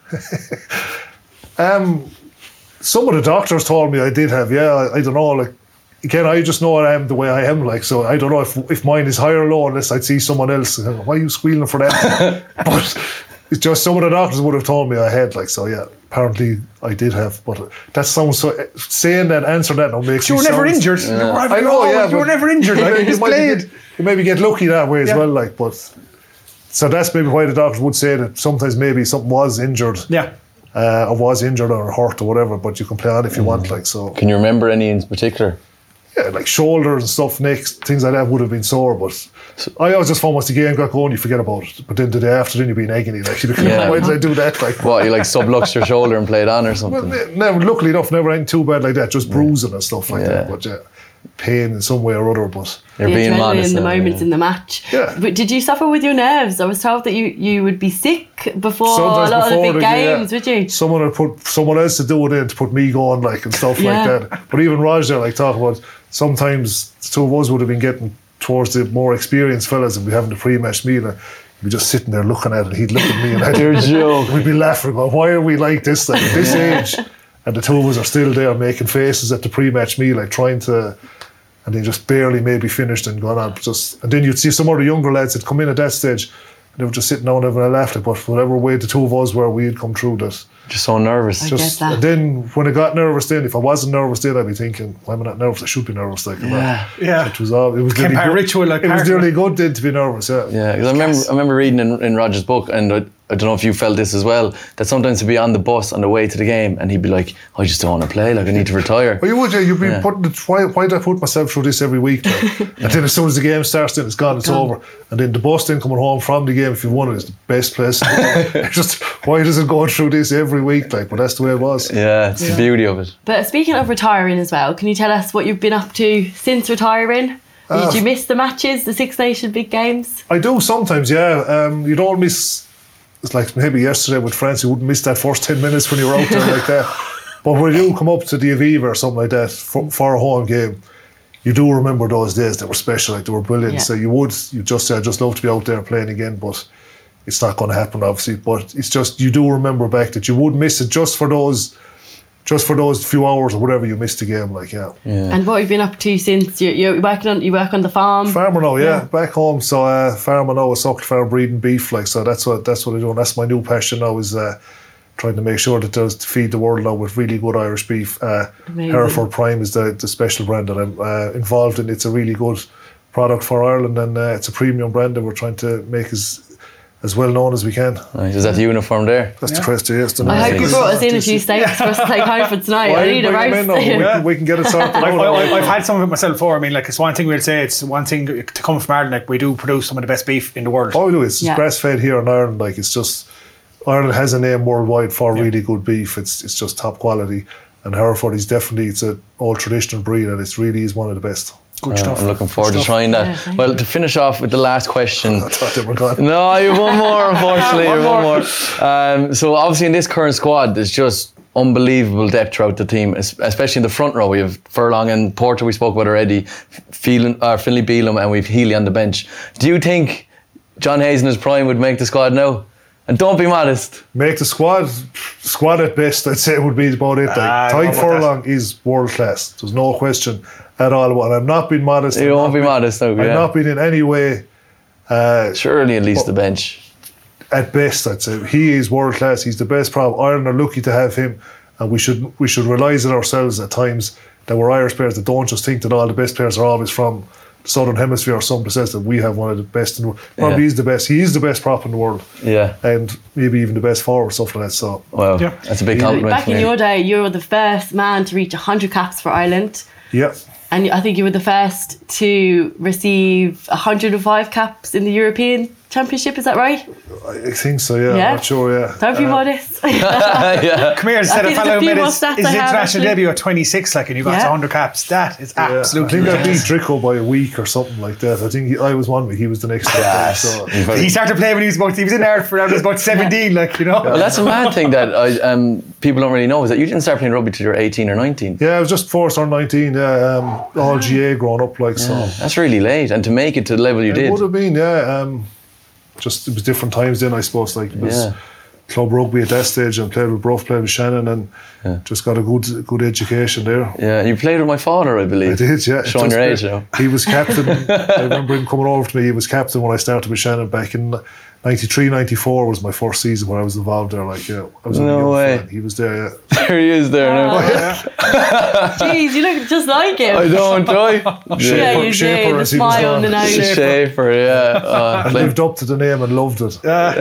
Some of the doctors told me I did have, I don't know, like, again, I just know I am the way I am, like, so I don't know if mine is high or low unless I'd see someone else. Why are you squealing for that? But it's just some of the doctors would have told me I had, like, so apparently I did have, but that sounds so, saying that, answering that now makes you were never injured. I know, you were never injured. Like, you maybe get lucky that way as well, like, but so that's maybe why the doctors would say that sometimes maybe something was injured. Or was injured or hurt or whatever, but you can play on if you want, like, so. Can you remember any in particular? Yeah, like shoulders and stuff, necks, things like that would have been sore, but I always just found once the game got going, you forget about it. But then the day after, then you'd be in agony. Like, why did I do that? Like, what, you like subluxed your shoulder and played on or something? Well, luckily enough, never anything too bad like that, just bruising and stuff like that. But pain in some way or other. But you're being modest in the moments in the match. Yeah. But did you suffer with your nerves? I was told that you would be sick before sometimes a lot of the big games, would you? Someone would put someone else to do it in to put me going, like, and stuff like that. But even Raj there, like, talking about sometimes the two of us would have been getting towards the more experienced fellas and be having the pre-match meal. And we'd be just sitting there looking at it. He'd look at me and we'd be laughing about, why are we like this, like, at this age? And the two of us are still there making faces at the pre-match meal, like, trying to, and they just barely maybe finished and gone on. And then you'd see some other younger lads that come in at that stage and they were just sitting down having a laugh, like, but whatever way the two of us were, we had come through that. Just so nervous. And then when I got nervous, then if I wasn't nervous, then I'd be thinking, why am I not nervous? I should be nervous, like. It was all. It was nearly good. Ritual, like, it was nearly good then to be nervous. Yeah, because I remember reading in Roger's book, and I don't know if you felt this as well, that sometimes he'd be on the bus on the way to the game and he'd be like, I just don't want to play, like, I need to retire. Well, you would, you'd be putting it, why do I put myself through this every week? Like? And then as soon as the game starts, then it's gone, it's over. And then the bus then coming home from the game, if you won it, is the best place. Just, why does it go through this every week? Like, but that's the way it was. Yeah, it's the beauty of it. But speaking of retiring as well, can you tell us what you've been up to since retiring? Did you miss the matches, the Six Nation big games? I do sometimes, you don't miss. It's like maybe yesterday with France, you wouldn't miss that first 10 minutes when you were out there like that. But when you come up to the Aviva or something like that for a home game, you do remember those days. They were special, like, they were brilliant. So you just say, I'd just love to be out there playing again. But it's not going to happen, obviously. But it's just, you do remember back that you would miss it just for those few hours or whatever you missed the game, like, yeah. And what have you been up to since you work on the farm? Farmer now, back home. So farmer now, a suckle farm, breeding beef, like, so that's what I do. And that's my new passion now, is trying to make sure that there's to feed the world now with really good Irish beef. Hereford Prime is the special brand that I'm involved in. It's a really good product for Ireland, and it's a premium brand that we're trying to make as well known as we can. Nice. Is that the uniform there? That's the crest, yes. I hope you brought us in a few steaks for us to take home for tonight. I need a roast. We can get it sorted. I've had some of it myself before. I mean, like, it's one thing we'll say, it's one thing to come from Ireland, like, we do produce some of the best beef in the world. Oh, we do. It's grass fed here in Ireland. Like, it's just, Ireland has a name worldwide for really good beef. It's just top quality. And Hereford is definitely, it's an old traditional breed, and it really is one of the best. Good stuff. I'm looking forward to trying that. Well, to finish off with the last question. I thought they were gone. No, you have one more, unfortunately. One more. So obviously in this current squad, there's just unbelievable depth throughout the team, especially in the front row. We have Furlong and Porter, we spoke about already, Finlay Bealham, and we've Healy on the bench. Do you think John Hayes in his prime would make the squad now? And don't be modest. Make the squad at best, I'd say, would be about it. Ty Furlong is world class. There's no question at all. And I'm not being modest. You won't be modest, no. I'm not being in any way. Surely at least the bench. At best, I'd say he is world class. He's the best prop. Ireland are lucky to have him, and we should realise it ourselves at times that we're Irish players that don't just think that all the best players are always from the Southern Hemisphere or someplace else, that we have one of the best in the world. Probably he's the best. He is the best prop in the world. Yeah. And maybe even the best forward, stuff like that. So, wow, that's a big compliment. Back in your day, you were the first man to reach 100 caps for Ireland. Yeah. And I think you were the first to receive 105 caps in the European Championship, is that right? I think so, yeah. I'm not sure, yeah. Don't be modest. Come here, instead of fellow who made his international debut at 26, like, and you got 100 caps. That is absolutely I think I beat Drico by a week or something like that. I think I was 1 week, he was the next one. So. He started playing when he was in there for he was about 17, like, you know. Well, that's a mad thing that people don't really know, is that you didn't start playing rugby till you were 18 or 19. Yeah, I was just forced on 19, all GA growing up, like, so. That's really late, and to make it to the level you did. It would have been, just it was different times then, I suppose. Like, it was club rugby at that stage, and played with Bruff, played with Shannon, and just got a good education there. Yeah, you played with my father, I believe. I did, yeah. Showing your age now. He was captain. I remember him coming over to me. He was captain when I started with Shannon back in 93, 94 was my first season where I was involved there. Like, I was no way. Fan. He was there, yeah. There he is there now. Jeez, you look just like him. I don't, Yeah, you do. The smile on the nose. Schaefer, yeah. I lived up to the name and loved it.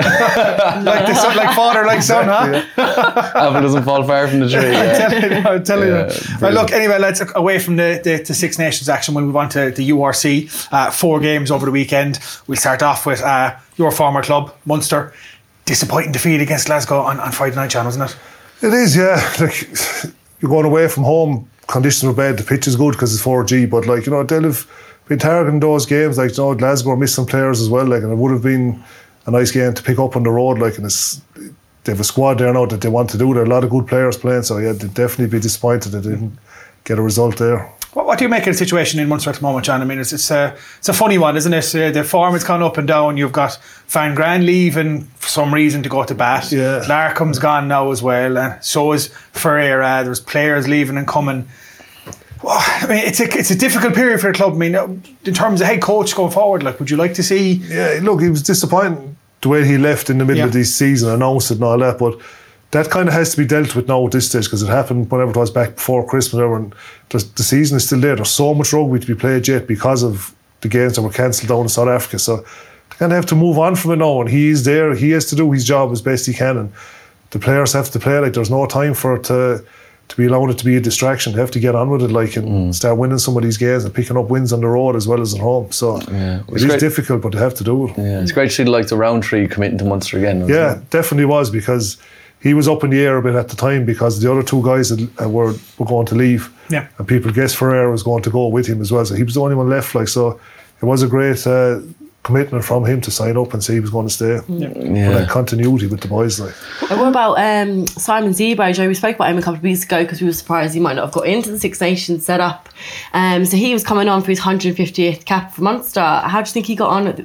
Like father, like son, huh? Apple doesn't fall far from the tree. I'm telling you. Well, look, anyway, let's away from the Six Nations action. We'll move on to the URC. 4 games over the weekend. We'll start off with your former club, Munster. Disappointing defeat against Glasgow on Friday night, John, wasn't it? It is, yeah. Like, you're going away from home, conditions were bad, the pitch is good because it's 4G, but, like, they'll have been targeting those games. Like, Glasgow are missing players as well, like, and it would have been a nice game to pick up on the road, like, and they have a squad there now that they want to do. There are a lot of good players playing, so yeah, they'd definitely be disappointed that they didn't get a result there. What do you make of the situation in Munster at the moment, John? I mean, it's a funny one, isn't it? The form has gone up and down. You've got Van Gran leaving for some reason to go to Bath. Yeah. Larkham's gone now as well. And so is Ferreira. There's players leaving and coming. Well, I mean, it's a difficult period for the club. I mean, in terms of head coach going forward, like, would you like to see? Yeah, look, he was disappointing the way he left in the middle of this season, announced it and all that, but that kind of has to be dealt with now at this stage, because it happened whenever it was back before Christmas, and the season is still there. There's so much rugby to be played yet because of the games that were cancelled down in South Africa, so they kind of have to move on from it now, and he is there. He has to do his job as best he can, and the players have to play. Like, there's no time for it to be allowed it to be a distraction. They have to get on with it, like, and start winning some of these games and picking up wins on the road as well as at home. So it is difficult, but they have to do it. Yeah, it's great to see the likes of Roundtree committing to Munster again. Yeah, definitely was, because he was up in the air a bit at the time because the other 2 guys that were going to leave, and people guessed Ferreira was going to go with him as well. So he was the only one left. Like, so it was a great commitment from him to sign up and say he was going to stay. For that continuity with the boys. Like. What about Simon Zebo? Joe, we spoke about him a couple of weeks ago because we were surprised he might not have got into the Six Nations setup. So he was coming on for his 150th cap for Munster. How do you think he got on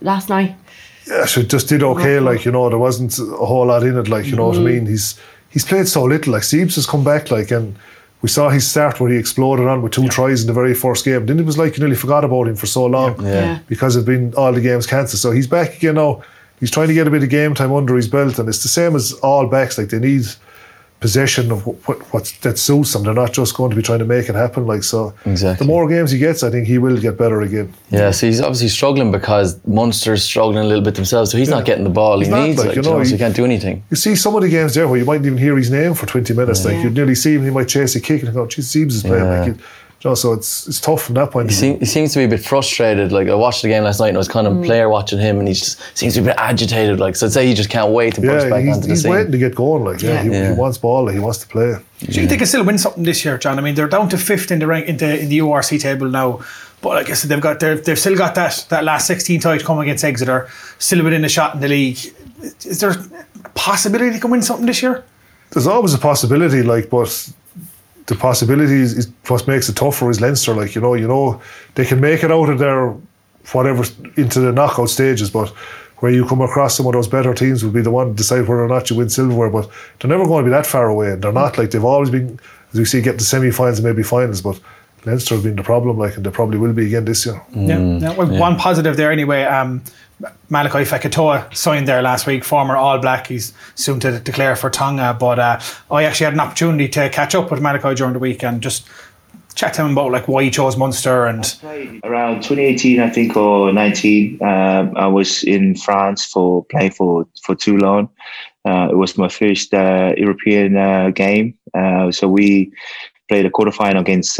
last night? Yeah, so just did okay. Like, you know, there wasn't a whole lot in it. Like, you know what I mean. He's played so little. Like, Siebes has come back. Like, and we saw his start where he exploded on with 2 tries in the very first game. Then it was like you nearly forgot about him for so long because of been all the games cancelled. So he's back again now. He's trying to get a bit of game time under his belt, and it's the same as all backs. Like, they need possession of what that suits them. They're not just going to be trying to make it happen. Like, so exactly. The more games he gets, I think he will get better again. Yeah, so he's obviously struggling because Munster's struggling a little bit themselves, so he's not getting the ball he needs. Like, you know, so he can't do anything. You see some of the games there where you mightn't even hear his name for 20 minutes. Like, you'd nearly see him, he might chase a kick and go, geez, Siebes is playing. Like, you know, so it's tough from that point of view. He seems to be a bit frustrated. Like, I watched the game last night and I was kind of player watching him, and he just seems to be a bit agitated. Like, so I'd say he just can't wait to burst back onto the scene. He's waiting to get going. Like, he wants ball. Like, he wants to play. Do you think they can still win something this year, John? I mean, they're down to 5th in the rank in the URC table now, but I guess they've still got that last 16 ties coming against Exeter, still within the shot in the league. Is there a possibility they can win something this year? There's always a possibility, like, but the possibility is what makes it tougher is Leinster. Like, you know, they can make it out of their whatever into the knockout stages, but where you come across some of those better teams will be the one to decide whether or not you win silverware. But they're never going to be that far away, and they're not. Like, they've always been, as we see, get to semi-finals and maybe finals, but Leinster have been the problem, like, and they probably will be again this year. One positive there anyway. Malachi Fekitoa signed there last week, former All Black. He's soon to declare for Tonga, but I actually had an opportunity to catch up with Malachi during the week and just chat to him about like why he chose Munster. And around 2018, I think, or 19, I was in France playing for Toulon. It was my first European game, so we played a quarterfinal against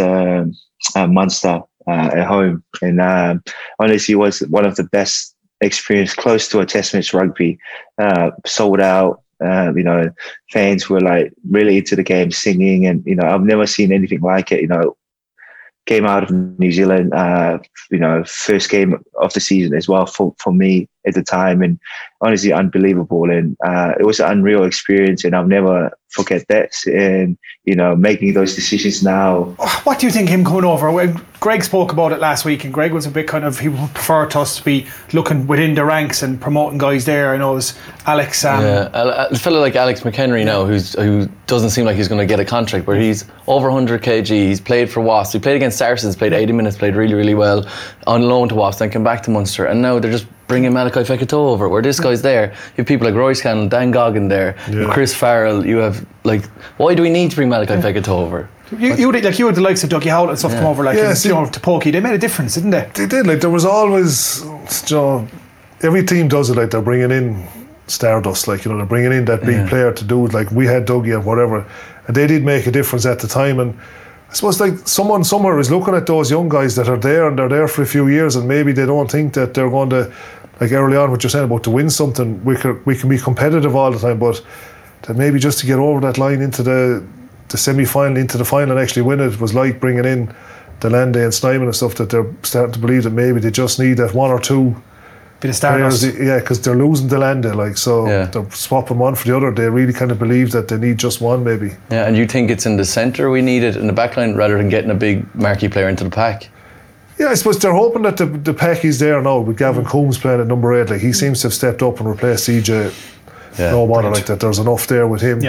Munster at home, and honestly, it was one of the best experience, close to a test match rugby. Sold out. You know, fans were like really into the game, singing, and you know, I've never seen anything like it. You know, came out of New Zealand, you know, first game of the season as well for me at the time, and honestly unbelievable. And it was an unreal experience, and I'll never forget that. And you know, making those decisions now. What do you think him coming over? Greg spoke about it last week, and Greg was a bit kind of, he would prefer us to be looking within the ranks and promoting guys there. I know it was Alex. A fellow like Alex McHenry now, who doesn't seem like he's going to get a contract, but he's over 100 kg. He's played for Wasps. He played against Saracens, played 80 minutes, played really, really well on loan to Wasps, then came back to Munster, and now they're just bringing Malachi Fekitoa over, where this guy's there. You have people like Roy Scannell, Dan Goggin there, Chris Farrell. You have, like, why do we need to bring Malachi Fekitoa over? You had the likes of Dougie Howlett and stuff come over, like, you know, to Pokey. They made a difference, didn't they? They did. Like, there was always, you know, every team does it. Like, they're bringing in stardust. Like, you know, they're bringing in that big player to do it. Like, we had Dougie and whatever, and they did make a difference at the time. And I suppose, like, someone somewhere is looking at those young guys that are there, and they're there for a few years, and maybe they don't think that they're going to, like early on what you're saying about to win something, we can be competitive all the time, but that maybe just to get over that line into the semi-final, into the final and actually win it was like bringing in Delande and Snyman and stuff, that they're starting to believe that maybe they just need that one or two bit of stardust. Yeah, because they're losing Delande, like, so they're swapping one for the other. They really kind of believe that they need just one, maybe. Yeah, and you think it's in the centre we need it in the back line rather than getting a big marquee player into the pack? Yeah, I suppose they're hoping that the pack is there now with Gavin Coombs playing at number 8. Like, he seems to have stepped up and replaced CJ. No matter like that, there's enough there with him.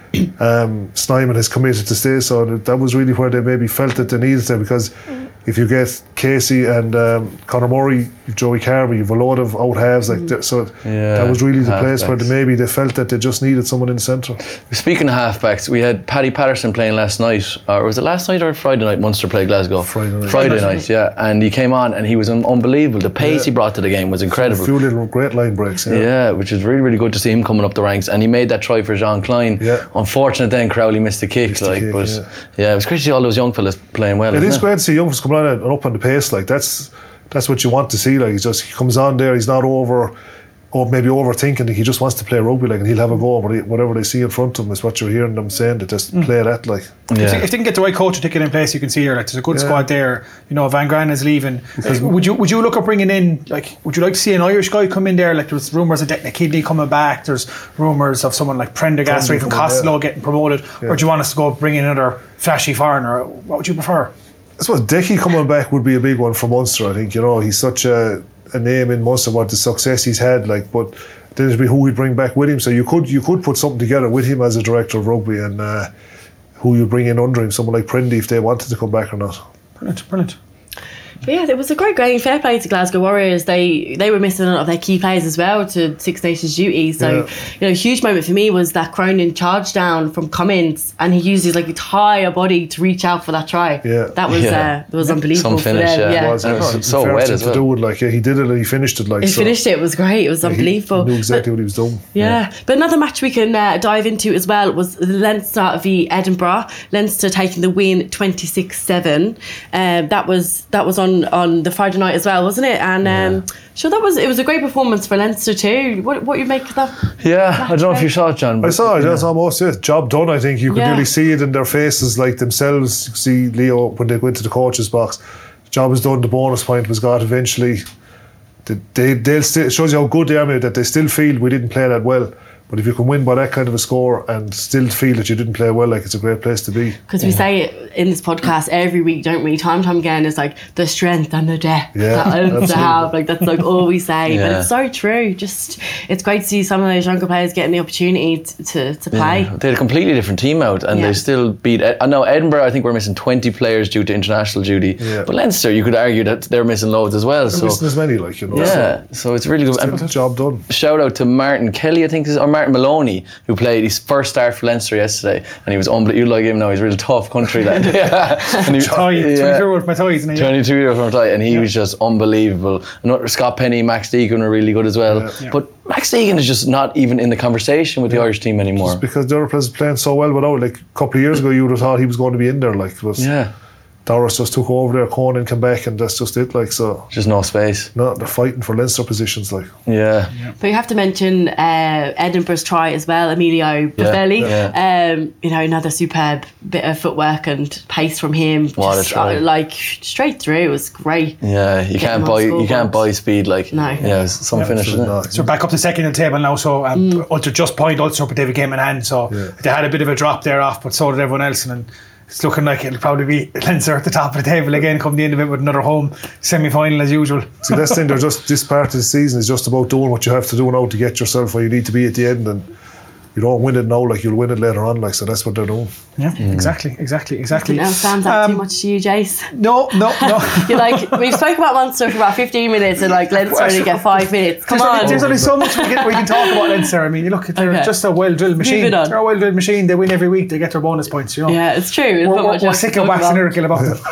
Snyman has committed to stay, so that was really where they maybe felt that they needed them, because if you get Casey and Conor Murray, Joey Carver, you've a load of out halves like that. So that was really the place where maybe they felt that they just needed someone in the centre. Speaking of halfbacks, we had Paddy Patterson playing last night, or was it last night or Friday night? Munster played Glasgow. Friday night, yeah. And he came on and he was unbelievable. The pace he brought to the game was incredible. A few little great line breaks. Yeah, which is really, really good to see him coming up the ranks. And he made that try for Jean Klein. Unfortunate then Crowley missed the kick. But it was great to see all those young fellas playing well. It is great to see young fellas coming on and up on the pace. Like, that's what you want to see. Like, he comes on there, he's not maybe overthinking. He just wants to play rugby, like, and he'll have a go. But whatever they see in front of him is what you're hearing them saying, to just play that. Like, if they can get the right coach ticket in place, you can see here, like, there's a good squad there. You know, Van Gran is leaving. Would you look at bringing in, like, would you like to see an Irish guy come in there? Like, there's rumours of Declan Kidney coming back. There's rumours of someone like Prendergast or even Costello getting promoted. Or do you want us to go bring in another flashy foreigner? What would you prefer? I suppose Decky coming back would be a big one for Munster. I think, you know, he's such a a name in Munster, what the success he's had, like, but then it'd be who he'd bring back with him. So you could put something together with him as a director of rugby, and who you bring in under him, someone like Prendy, if they wanted to come back or not. Brilliant. But yeah, it was a great game. Fair play to Glasgow Warriors. They were missing a lot of their key players as well to Six Nations duty. So, a huge moment for me was that Cronin charge down from Cummins, and he used his entire body to reach out for that try. Yeah. That was unbelievable. Some finish, for them. yeah. It was, And it was so wet as well. To do it, like, he did it and he finished it. Like, He finished it. It was great. It was unbelievable. He knew exactly what he was doing. Yeah, but another match we can dive into as well was Leinster v Edinburgh. Leinster taking the win 26-7. That was on the Friday night as well, wasn't it? And it was a great performance for Leinster too. What you make of that? Yeah, I don't know if you saw it, John. I saw it. That's almost it. Job done. I think you could really see it in their faces, like themselves. You see Leo when they went to the coach's box. Job is done. The bonus point was got eventually. They'll still, it shows you how good they are, mate, that they still feel we didn't play that well. But if you can win by that kind of a score and still feel that you didn't play well, like, it's a great place to be. Because we say it in this podcast every week, don't we? Time and time again, it's like the strength and the depth that Leinster have. Like, that's like all we say. But it's so true. Just, it's great to see some of those younger players getting the opportunity to play. They had a completely different team out, and they still beat. I know Edinburgh, I think we're missing 20 players due to international duty. Yeah. But Leinster, you could argue that they're missing loads as well. They're missing as many, like, Yeah, so it's really good. And job done. Shout out to Martin Kelly, I think, or Martin Maloney, who played his first start for Leinster yesterday, and he was unbelievable. You like him now, he's a real tough country lad. And he, 22-year-old from my toys, isn't he? 22-year-old from my toy, and he was just unbelievable. Another Scott Penny, Max Deegan were really good as well. Yeah. But Max Deegan is just not even in the conversation with the Irish team anymore. Just because the other players playing so well without, like, a couple of years ago you would have thought he was going to be in there, like, Doris just took over there, Conan came back, and that's just it, like, so. Just no space. No, they're fighting for Leinster positions, like. Yeah. But you have to mention Edinburgh's try as well, Emilio Buffelli. Another superb bit of footwork and pace from him. What a try. Like, straight through, it was great. Yeah, you can't buy speed, like. No. Yeah, some finish, isn't it? So back up to second in the table now, so Ulster just point Ulster, but they have a game in hand, so they had a bit of a drop there off, but so did everyone else, and it's looking like it'll probably be Leinster at the top of the table again come the end of it with another home semi-final as usual. See, that's the thing, this part of the season is just about doing what you have to do now to get yourself where you need to be at the end, and you don't win it now, like, you'll win it later on, like, so that's what they're doing. Yeah, exactly. Nothing else stands out too much to you, Jace? No. You're like, we've spoken about Munster for about 15 minutes and like Leinster only get 5 minutes. Come on. There's only so much we can talk about Leinster. I mean, you look at they're just a well-drilled machine. They're a well-drilled machine. They win every week. They get their bonus points, Yeah, it's true. We're sick of waxing lyrical about them.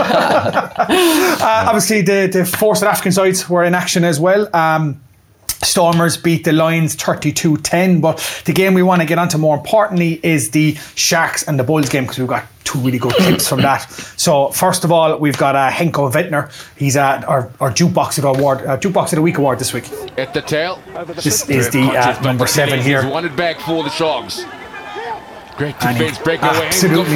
Obviously, the four South African sides were in action as well. Stormers beat the Lions 32-10, but the game we want to get onto more importantly is the Sharks and the Bulls game, because we've got two really good clips from that. So first of all, we've got Henko Ventner. He's our Jukebox of the Week award this week. At the tail. This is the number 7 here. He's wanted back for the Sharks. Great defense, breakaway. Absolutely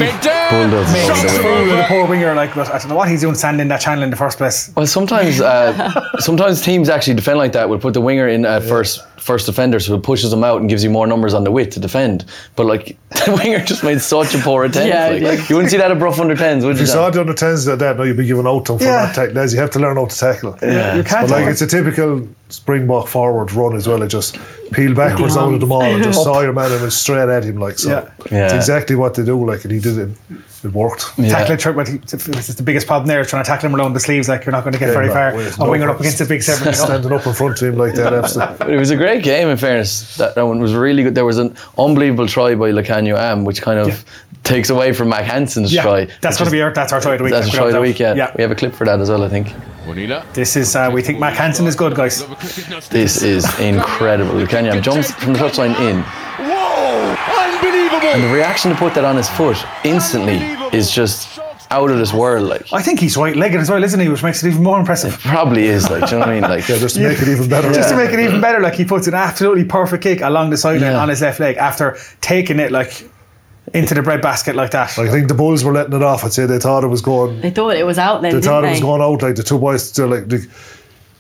the poor winger, like, but I don't know what he's doing standing in that channel in the first place. Well, sometimes teams actually defend like that. Will put the winger in first defender, so it pushes them out and gives you more numbers on the width to defend. But like, the winger just made such a poor attempt. You wouldn't see that at Brough under 10s, would you? If you saw the under 10s like that, now you'd be giving out to them for not tackling. You have to learn how to tackle. You can't. But like, it's a typical Springbok forward run as well. It just peel backwards out of the ball and just saw your man and went straight at him, like, so. It's exactly what they do, like, and he did it. It worked. Tackling, it's the biggest problem there, trying to tackle him around the sleeves, like, you're not going to get very far. A winger up against a big 7. Standing up in front of him like that, absolutely. It was a great game, in fairness. That one was really good. There was an unbelievable try by Lacanio Am, which kind of takes away from Mac Hansen's try. That's going to be our try of the week. That's our try of the week, yeah. We have a clip for that as well, I think. This is, we think Mac Hansen is good, guys. This is incredible. Lacanio Am jumps from the touchline in. Unbelievable! And the reaction to put that on his foot instantly is just out of this world, like. I think he's right-legged as well, isn't he? Which makes it even more impressive. It probably is, like, do you know what I mean? Like, just to make it even better. Just to make it even better, like, he puts an absolutely perfect kick along the sideline on his left leg after taking it, like, into the breadbasket like that. I think the Bulls were letting it off. I'd say they thought it was going. They thought it was out then. They thought it was going out. Like, the two boys still, like,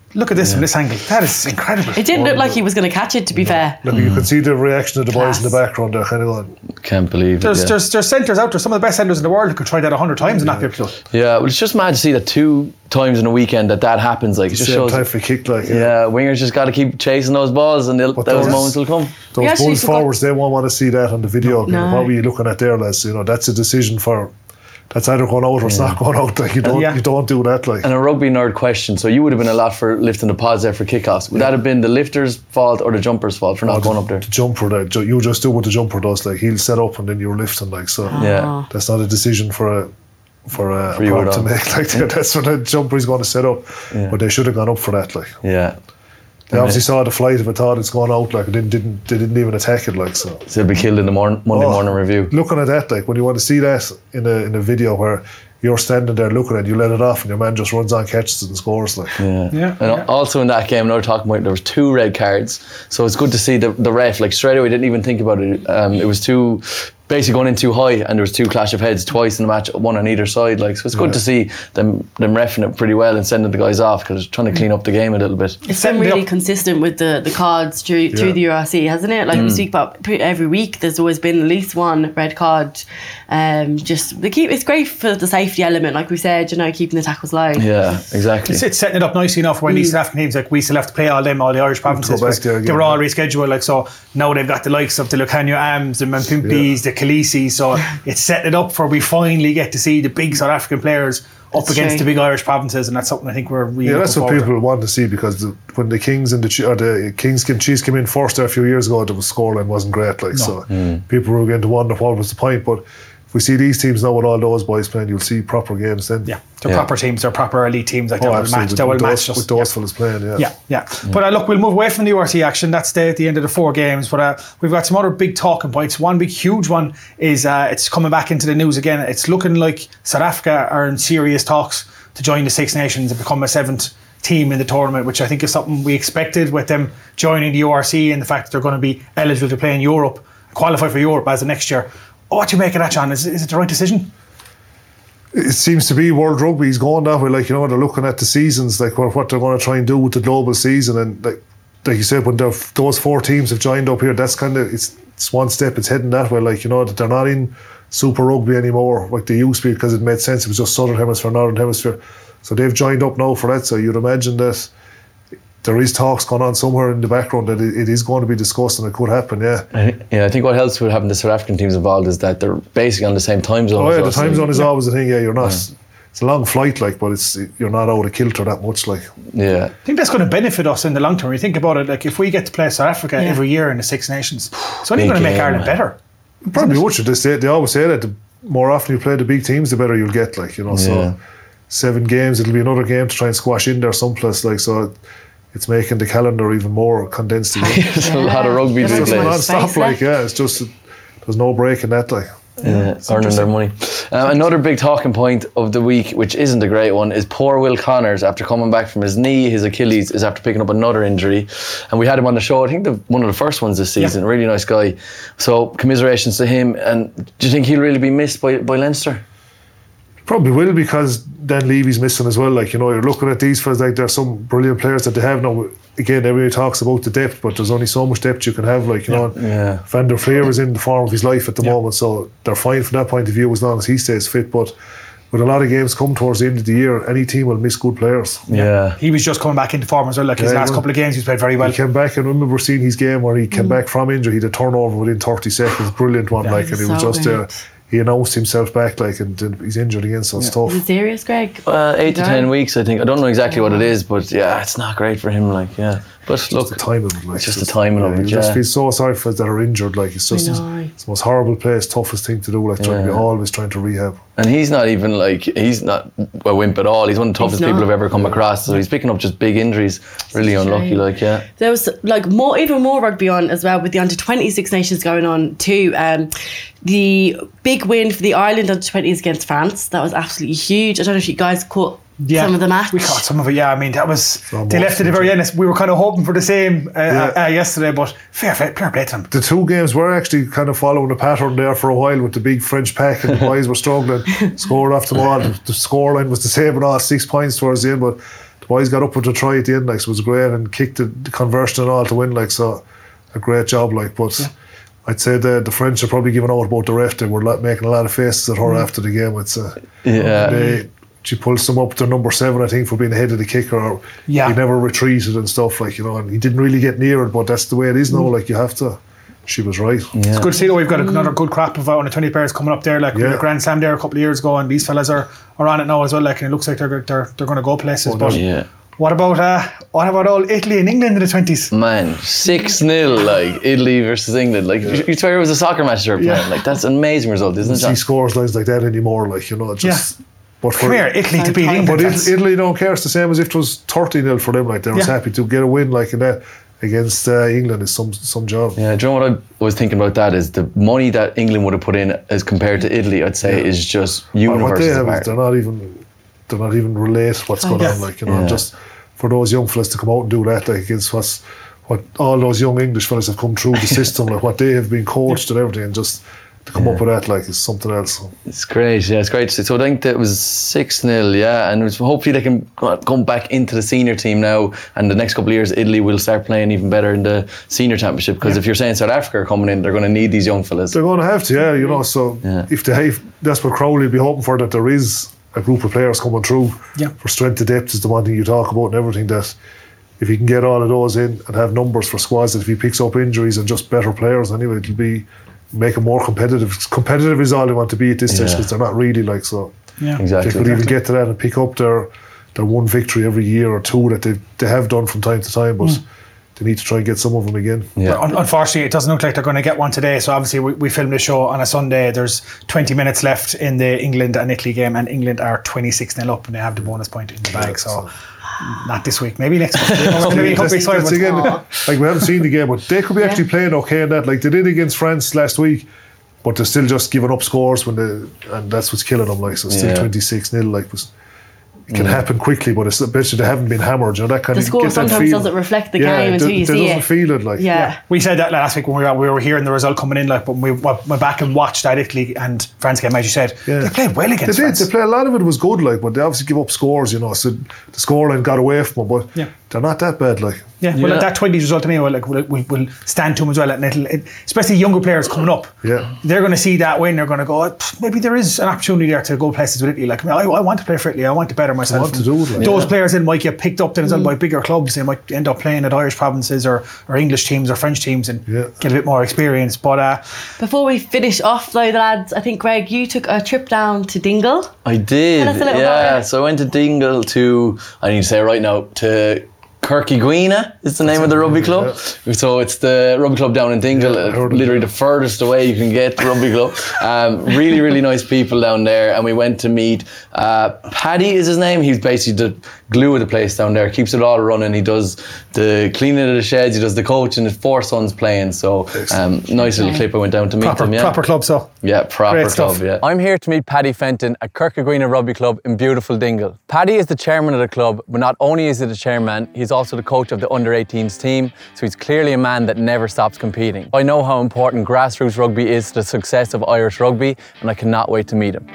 Look at this from this angle. That is incredible. It didn't look like he was going to catch it, to be fair. Look, you can see the reaction of the boys in the Class. background. They're kind of going, Can't believe There's it. Yeah. centres out there, some of the best centres in the world who could try that 100 times and not be able to do it. Yeah, well, it's just mad to see that 2 times in a weekend that happens. Like, it just same shows. time for kick, like, Yeah, wingers just got to keep chasing those balls, and those those- moments will come. Those actually going forgot- forwards, they won't want to see that on the video. No. What were you looking at there, lads? You know, that's a decision for. That's either going out or it's not going out. Like, you don't do that. Like, And a rugby nerd question. So you would have been a lot for lifting the pods there for kickoffs. Would that have been the lifter's fault or the jumper's fault for not going up there? the jumper, that you just do what the jumper does. Like, he'll set up and then you're lifting. Like, so Yeah. that's not a decision for a you prop at to all. make. Like, that's what the jumper is going to set up. But they should have gone up for that. Like, Yeah. they obviously saw the flight of it, thought it's gone out. Like, they didn't even attack it. Like, so. So they'll be killed in the Monday morning review. Looking at that, like, when you want to see that in a video where you're standing there looking at it, you let it off and your man just runs on, catches it and scores. Like, Yeah. And also in that game, another talking point, there was 2 red cards. So it's good to see the ref, like, straight away, didn't even think about it. It was basically going in too high, and there was 2 clash of heads twice in the match, 1 on either side. Like, so it's good to see them refing it pretty well and sending the guys off, because it's trying to clean up the game a little bit. It's been really consistent with the cards through the URC, hasn't it? Like we speak about every week, there's always been at least 1 red card. It's great for the safety element, like we said, keeping the tackles low. Yeah, exactly. It's setting it up nicely enough when these South African teams, like we still have to play all the Irish provinces. back there again, They were all yeah. rescheduled, like, so now they've got the likes of the Lucania Ams, the Mampimpis, the Khaleesi, so it's setting it up for we finally get to see the big South African players up That's against true. the big Irish provinces, and that's something I think we're really that's looking what forward to. people want to see, because when the Kings and the Kings and Chiefs came in first there a few years ago, the scoreline wasn't great. Like, so people were going to wonder what was the point. But if we see these teams now with all those boys playing, you'll see proper games then. Yeah, they're proper teams, they're proper elite teams. Like, they will match. They will match with us. those fellas playing. Yeah. But look, we'll move away from the URC action. That's at the end of the 4 games. But we've got some other big talking points. One big, huge one is it's coming back into the news again. It's looking like South Africa are in serious talks to join the Six Nations and become a 7th team in the tournament, which I think is something we expected with them joining the URC and the fact that they're going to be eligible to play in Europe, qualify for Europe as of next year. What do you make of that, John? Is it the right decision? It seems to be World Rugby's going that way. Like, they're looking at the seasons, like what they're going to try and do with the global season, and like you said, when those 4 teams have joined up here, that's kind of it's one step. It's heading that way. Like, that they're not in Super Rugby anymore like they used to be, because it made sense. It was just Southern Hemisphere, Northern Hemisphere. So they've joined up now for that. So you'd imagine that there is talks going on somewhere in the background that it is going to be discussed, and it could happen. I think what helps with having the South African teams involved is that they're basically on the same time zone. Oh yeah, as the us. time zone is always a thing. Yeah, you're not. It's a long flight, like, but you're not out of kilter that much, like. Yeah. I think that's going to benefit us in the long term. You think about it, like, if we get to play South Africa every year in the Six Nations, it's only Big going to make game, Ireland man. better. Probably would. They always say that the more often you play the big teams, the better you'll get. Like, so 7 games, it'll be another game to try and squash in there someplace. Like, so it's making the calendar even more condensed again. There's a lot of rugby to Yeah. be It's played. non-stop, like, it's just there's no break in that, like. Earning their money. Another big talking point of the week, which isn't a great one, is poor Will Connors, after coming back from his knee, his Achilles, is after picking up another injury. And we had him on the show, I think one of the first ones this season. Really nice guy. So commiserations to him. And do you think he'll really be missed by Leinster? Probably will, because Dan Levy's missing as well. Like, you're looking at these fellas, like, there's some brilliant players that they have now. Again, everybody talks about the depth, but there's only so much depth you can have. Like, Van der Fleer is in the form of his life at the moment, so they're fine from that point of view as long as he stays fit. But with a lot of games come towards the end of the year, any team will miss good players. Yeah. He was just coming back into form as well. Like, his last couple of games, he's played very well. He came back, and I remember seeing his game where he came back from injury. He had a turnover within 30 seconds, brilliant one, like, and he was So just good. he announced himself back, like, and he's injured again, so it's tough. Is it serious, Greg? 8 to 10 weeks, I think. I don't know exactly what it is, but it's not great for him. Like, But look, the timing of it, like, it's just the timing of it. You just feel so sorry for us that are injured. Like, it's just I know. it's the most horrible place, toughest thing to do. Like, always trying to rehab. And he's not a wimp at all. He's one of the toughest people I've ever come across. So he's picking up just big injuries. Really unlucky, There was even more rugby on as well, with the under-20 Six Nations going on too. The big win for the Ireland under-20s against France, that was absolutely huge. I don't know if you guys caught some of the match. We caught some of it, I mean, that was... Almost, They left at the very end. We were kind of hoping for the same yesterday, but fair play to them. The 2 games were actually kind of following a pattern there for a while, with the big French pack, and the boys were struggling, scored off the ball. The scoreline was the same at all, 6 points towards the end, but the boys got up with the try at the end, like, so it was great, and kicked the conversion and all to win, like, so a great job, like, but I'd say the French are probably giving out about the ref. They were making a lot of faces at her after the game. She pulls them up to number 7, I think, for being ahead of the kicker. Or he never retreated and stuff, like, and he didn't really get near it, but that's the way it is now, like, you have to. She was right. It's good to see that we've got another good crop of under 20 players coming up there. Like we had a Grand Slam there a couple of years ago, and these fellas are on it now as well. Like, and it looks like they're going to go places. What about all Italy and England in the 20s? Man, 6-0, like Italy versus England. Like you swear it was a soccer match they were playing. Like, that's an amazing result, isn't it? You see scores lines like that anymore, like, just. But come here, Italy to beat England. But Italy don't care. It's the same as if it was 30-0 for them. Like, they was happy to get a win like that against England is some job. Yeah, do you know what I was thinking about that is the money that England would have put in as compared to Italy, I'd say, is just universes apart. They're not even relate what's going on, like, just for those young fellas to come out and do that, like, against what all those young English fellas have come through the system, like what they have been coached and everything, and just to come up with that, like, is something else. It's great, it's great to see. So I think that it was 6-0, and hopefully they can come back into the senior team now, and the next couple of years Italy will start playing even better in the senior championship, because if you're saying South Africa are coming in, they're going to need these young fellas. They're going to have to, so if that's what Crowley will be hoping for, that there is a group of players coming through for strength to depth is the one thing you talk about and everything, that if he can get all of those in and have numbers for squads, that if he picks up injuries and just better players anyway, it'll be make them more competitive. Competitive is all they want to be at this stage, because they're not really, like, so exactly. If they could even get to that and pick up their one victory every year or two that they have done from time to time, but they need to try and get some of them again. Unfortunately, it doesn't look like they're going to get one today, so obviously we filmed the show on a Sunday. There's 20 minutes left in the England and Italy game, and England are 26-0 up and they have the bonus point in the bag, so not this week, maybe next week. Maybe again, like, we haven't seen the game, but they could be actually playing okay in that, like they did against France last week, but they're still just giving up scores and that's what's killing them, like, so still 26-0, like, it can happen quickly, but it's a bit they haven't been hammered. That kind the of score sometimes doesn't reflect the game until you see it. Doesn't feel it, like. We said that last week when we were hearing the result coming in, like, but when we went back and watched that Italy and France game, as you said, they played well against France. They played, a lot of it was good, like, but they obviously give up scores, so the scoreline got away from them, but they're not that bad, like. Well, that 20s result anyway, like, will stand to them as well, and especially younger players coming up. They're going to see that win. They're going to go, maybe there is an opportunity there to go places with Italy. Like, I want to play for Italy. I want to better myself. I want to do it. Like, those players then might get picked up then as well by bigger clubs. They might end up playing at Irish provinces or English teams or French teams and get a bit more experience. But before we finish off, though, lads, I think, Greg, you took a trip down to Dingle. I did. Tell us a little about it. So I went to Dingle I need to say it right now, to Kirkiguina is the name of the rugby club. So it's the rugby club down in Dingle, literally the furthest away you can get, the rugby club. Really, really nice people down there. And we went to meet Paddy is his name. He's basically the glue of the place down there. Keeps it all running. He does the cleaning of the sheds. He does the coaching. His 4 sons playing. So nice little clip. I went down to meet them. Proper club, so. Yeah, proper Great club, stuff. I'm here to meet Paddy Fenton at Kirkiguina Rugby Club in beautiful Dingle. Paddy is the chairman of the club, but not only is he the chairman, he's also the coach of the under-18s team, so he's clearly a man that never stops competing. I know how important grassroots rugby is to the success of Irish rugby, and I cannot wait to meet him.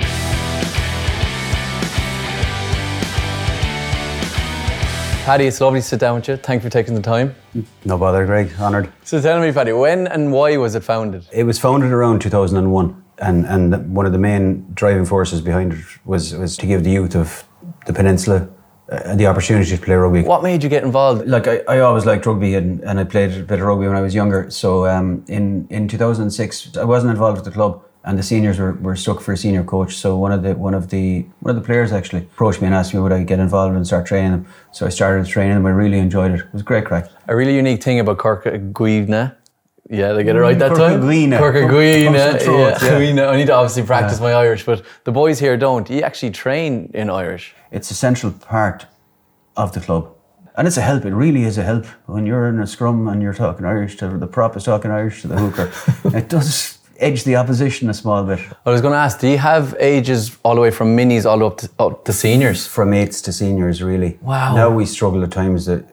Paddy, it's lovely to sit down with you. Thank you for taking the time. No bother, Greg. Honoured. So tell me, Paddy, when and why was it founded? It was founded around 2001, and one of the main driving forces behind it was to give the youth of the peninsula the opportunity to play rugby. What made you get involved? Like, I always liked rugby, and I played a bit of rugby when I was younger. So in 2006, I wasn't involved with the club, and the seniors were stuck for a senior coach. So one of the players actually approached me and asked me would I get involved and start training them. So I started training them. I really enjoyed it. It was great crack. A really unique thing about Kirkiguina. Yeah, did I get it right that time? Kirkiguina. I need to obviously practice my Irish, but the boys here don't. You actually train in Irish. It's a central part of the club. And it's a help, it really is a help. When you're in a scrum and you're talking Irish to the prop is talking Irish to the hooker, it does edge the opposition a small bit. I was going to ask, do you have ages all the way from minis all the way up to seniors? From 8s to seniors, really. Wow. Now we struggle at times at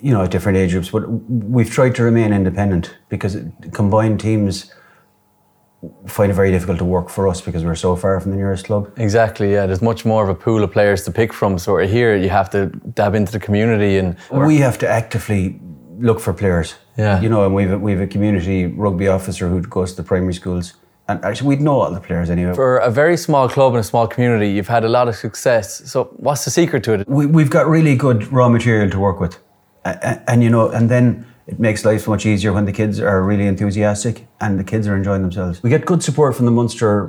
different age groups, but we've tried to remain independent because combined teams find it very difficult to work for us because we're so far from the nearest club. Exactly, yeah. There's much more of a pool of players to pick from. So here you have to dab into the community and we have to actively look for players. Yeah. You know, and we've a community rugby officer who goes to the primary schools. And actually, we'd know all the players anyway. For a very small club and a small community, you've had a lot of success. So what's the secret to it? We've got really good raw material to work with. And you know, and then it makes life much easier when the kids are really enthusiastic and the kids are enjoying themselves. We get good support from the Munster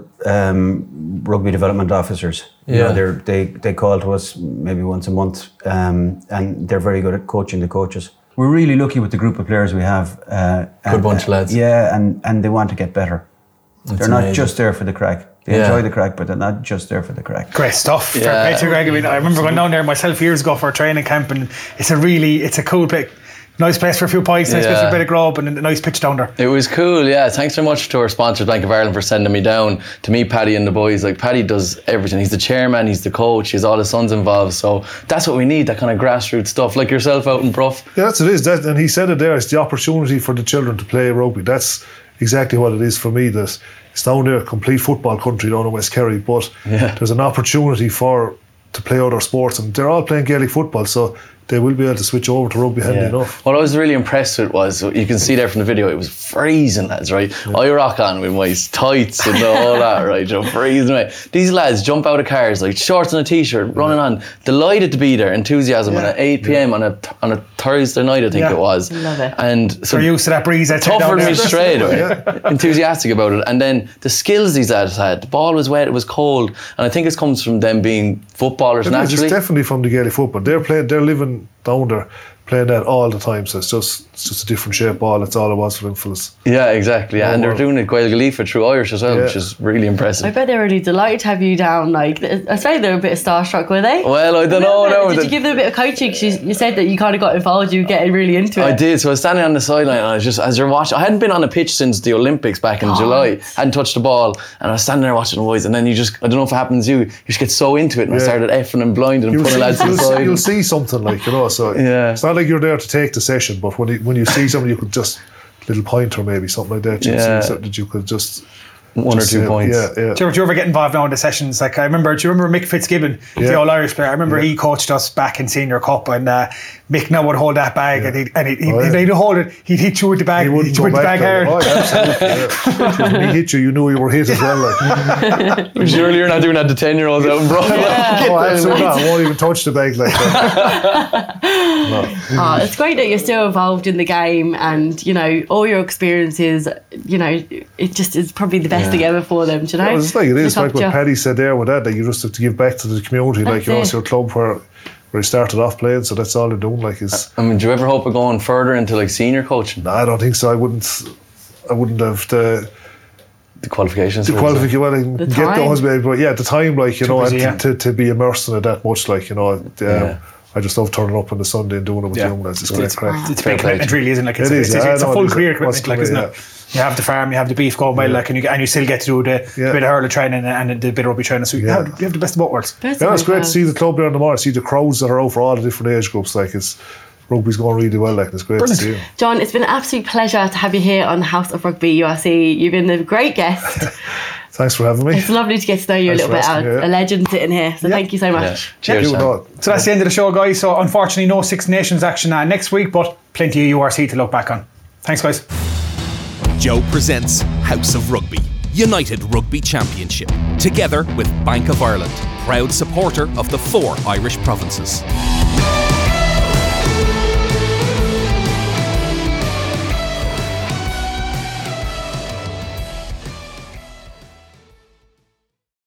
rugby development officers. Yeah. You know, they call to us maybe once a month, and they're very good at coaching the coaches. We're really lucky with the group of players we have. Good bunch of lads. Yeah, and they want to get better. They're not just there for the crack. They enjoy the crack, but they're not just there for the crack. Great stuff. Yeah. Fair play to Greg. I mean, I remember going down there myself years ago for a training camp, and it's a cool place. Nice place for a few pints, nice place for a bit of grub, and a nice pitch down there. It was cool, yeah. Thanks very much to our sponsor, Bank of Ireland, for sending me down to meet Paddy and the boys. Like, Paddy does everything. He's the chairman, he's the coach, he's all his sons involved. So that's what we need, that kind of grassroots stuff, like yourself out in Bruff. Yeah, that's what it is. And he said it there, it's the opportunity for the children to play rugby. That's exactly what it is for me. That it's down there, complete football country down in West Kerry, but there's an opportunity to play other sports, and they're all playing Gaelic football, so they will be able to switch over to rugby handy enough. What I was really impressed with was, you can see there from the video, it was freezing, lads, right? I rock on with my tights and all that, right? You know, freezing away. These lads jump out of cars, like shorts and a t-shirt, running on, delighted to be there, enthusiasm at 8 p.m. on a Thursday night, I think it was. Love it. And so We're used to that breeze. toughened me straight away. Enthusiastic about it. And then the skills these lads had, the ball was wet, it was cold, and I think it comes from them being footballers naturally. It's definitely from the Gaelic football. They're living down there playing that all the time, so it's just a different shape ball. That's all it was for them fellas. Yeah, exactly. Yeah. And they're doing it Gael Galifa through Irish as well, which is really impressive. I bet they're really delighted to have you down. Like, I suppose they were a bit starstruck, were they? Well, I don't know. No, did you give them a bit of coaching? 'Cause you said that you kind of got involved, you were getting really into it. I did. So I was standing on the sideline, and I was just, as you're watching, I hadn't been on a pitch since the Olympics back in July. Hadn't touched the ball, and I was standing there watching the boys, and then you just, I don't know if it happens to you, you just get so into it, and I started effing and blinding and putting lads to the side. You'll see something, like, you know, so it's not like you're there to take the session, but when you see something, you could just little pointer, maybe something like that. You see something that you could just one or two points. Yeah. Do you ever get involved now in the sessions? Like, do you remember Mick Fitzgibbon, the All Irish player? I remember he coached us back in Senior Cup, and Mick now would hold that bag, and he'd hold it. He'd hit you with the bag. He wouldn't go back hard. Oh, absolutely. When he hit you, you knew you were hit as well. Like. Surely you're not doing that to 10-year-olds out in Bruff. Oh, absolutely not. I won't even touch the bag like that. No. It's great that you're still involved in the game, and you know all your experiences. You know, it just is probably the best thing ever for them. Do you know? It's like it is. Like what Paddy said there with that you just have to give back to the community. Like, you know, it's your club where he started off playing, so that's all they're doing. Like, is. I mean, do you ever hope of going further into like senior coaching? No, I don't think so. I wouldn't have the qualifications. Well, I can get those, maybe, but the time, like, you know, and to be immersed in it that much, like, you know. I just love turning up on the Sunday and doing it with the young lads. It's great crack. It's big commitment, really, isn't it? It's a full career commitment, like, isn't it? You have the farm, you have the beef going well, like, and you still get to do the bit of hurling training and the bit of rugby training. So you have the best of both worlds. It's great to see the club there in the morning, see the crowds that are out for all the different age groups. Like, rugby's going really well. Like, it's great to see you. John, it's been an absolute pleasure to have you here on House of Rugby URC. You've been a great guest. Thanks for having me. It's lovely to get to know you a little bit. A legend sitting here. So thank you so much. Cheers. So that's the end of the show, guys. So unfortunately, no Six Nations action next week, but plenty of URC to look back on. Thanks, guys. Joe presents House of Rugby, United Rugby Championship, together with Bank of Ireland, proud supporter of the 4 Irish provinces.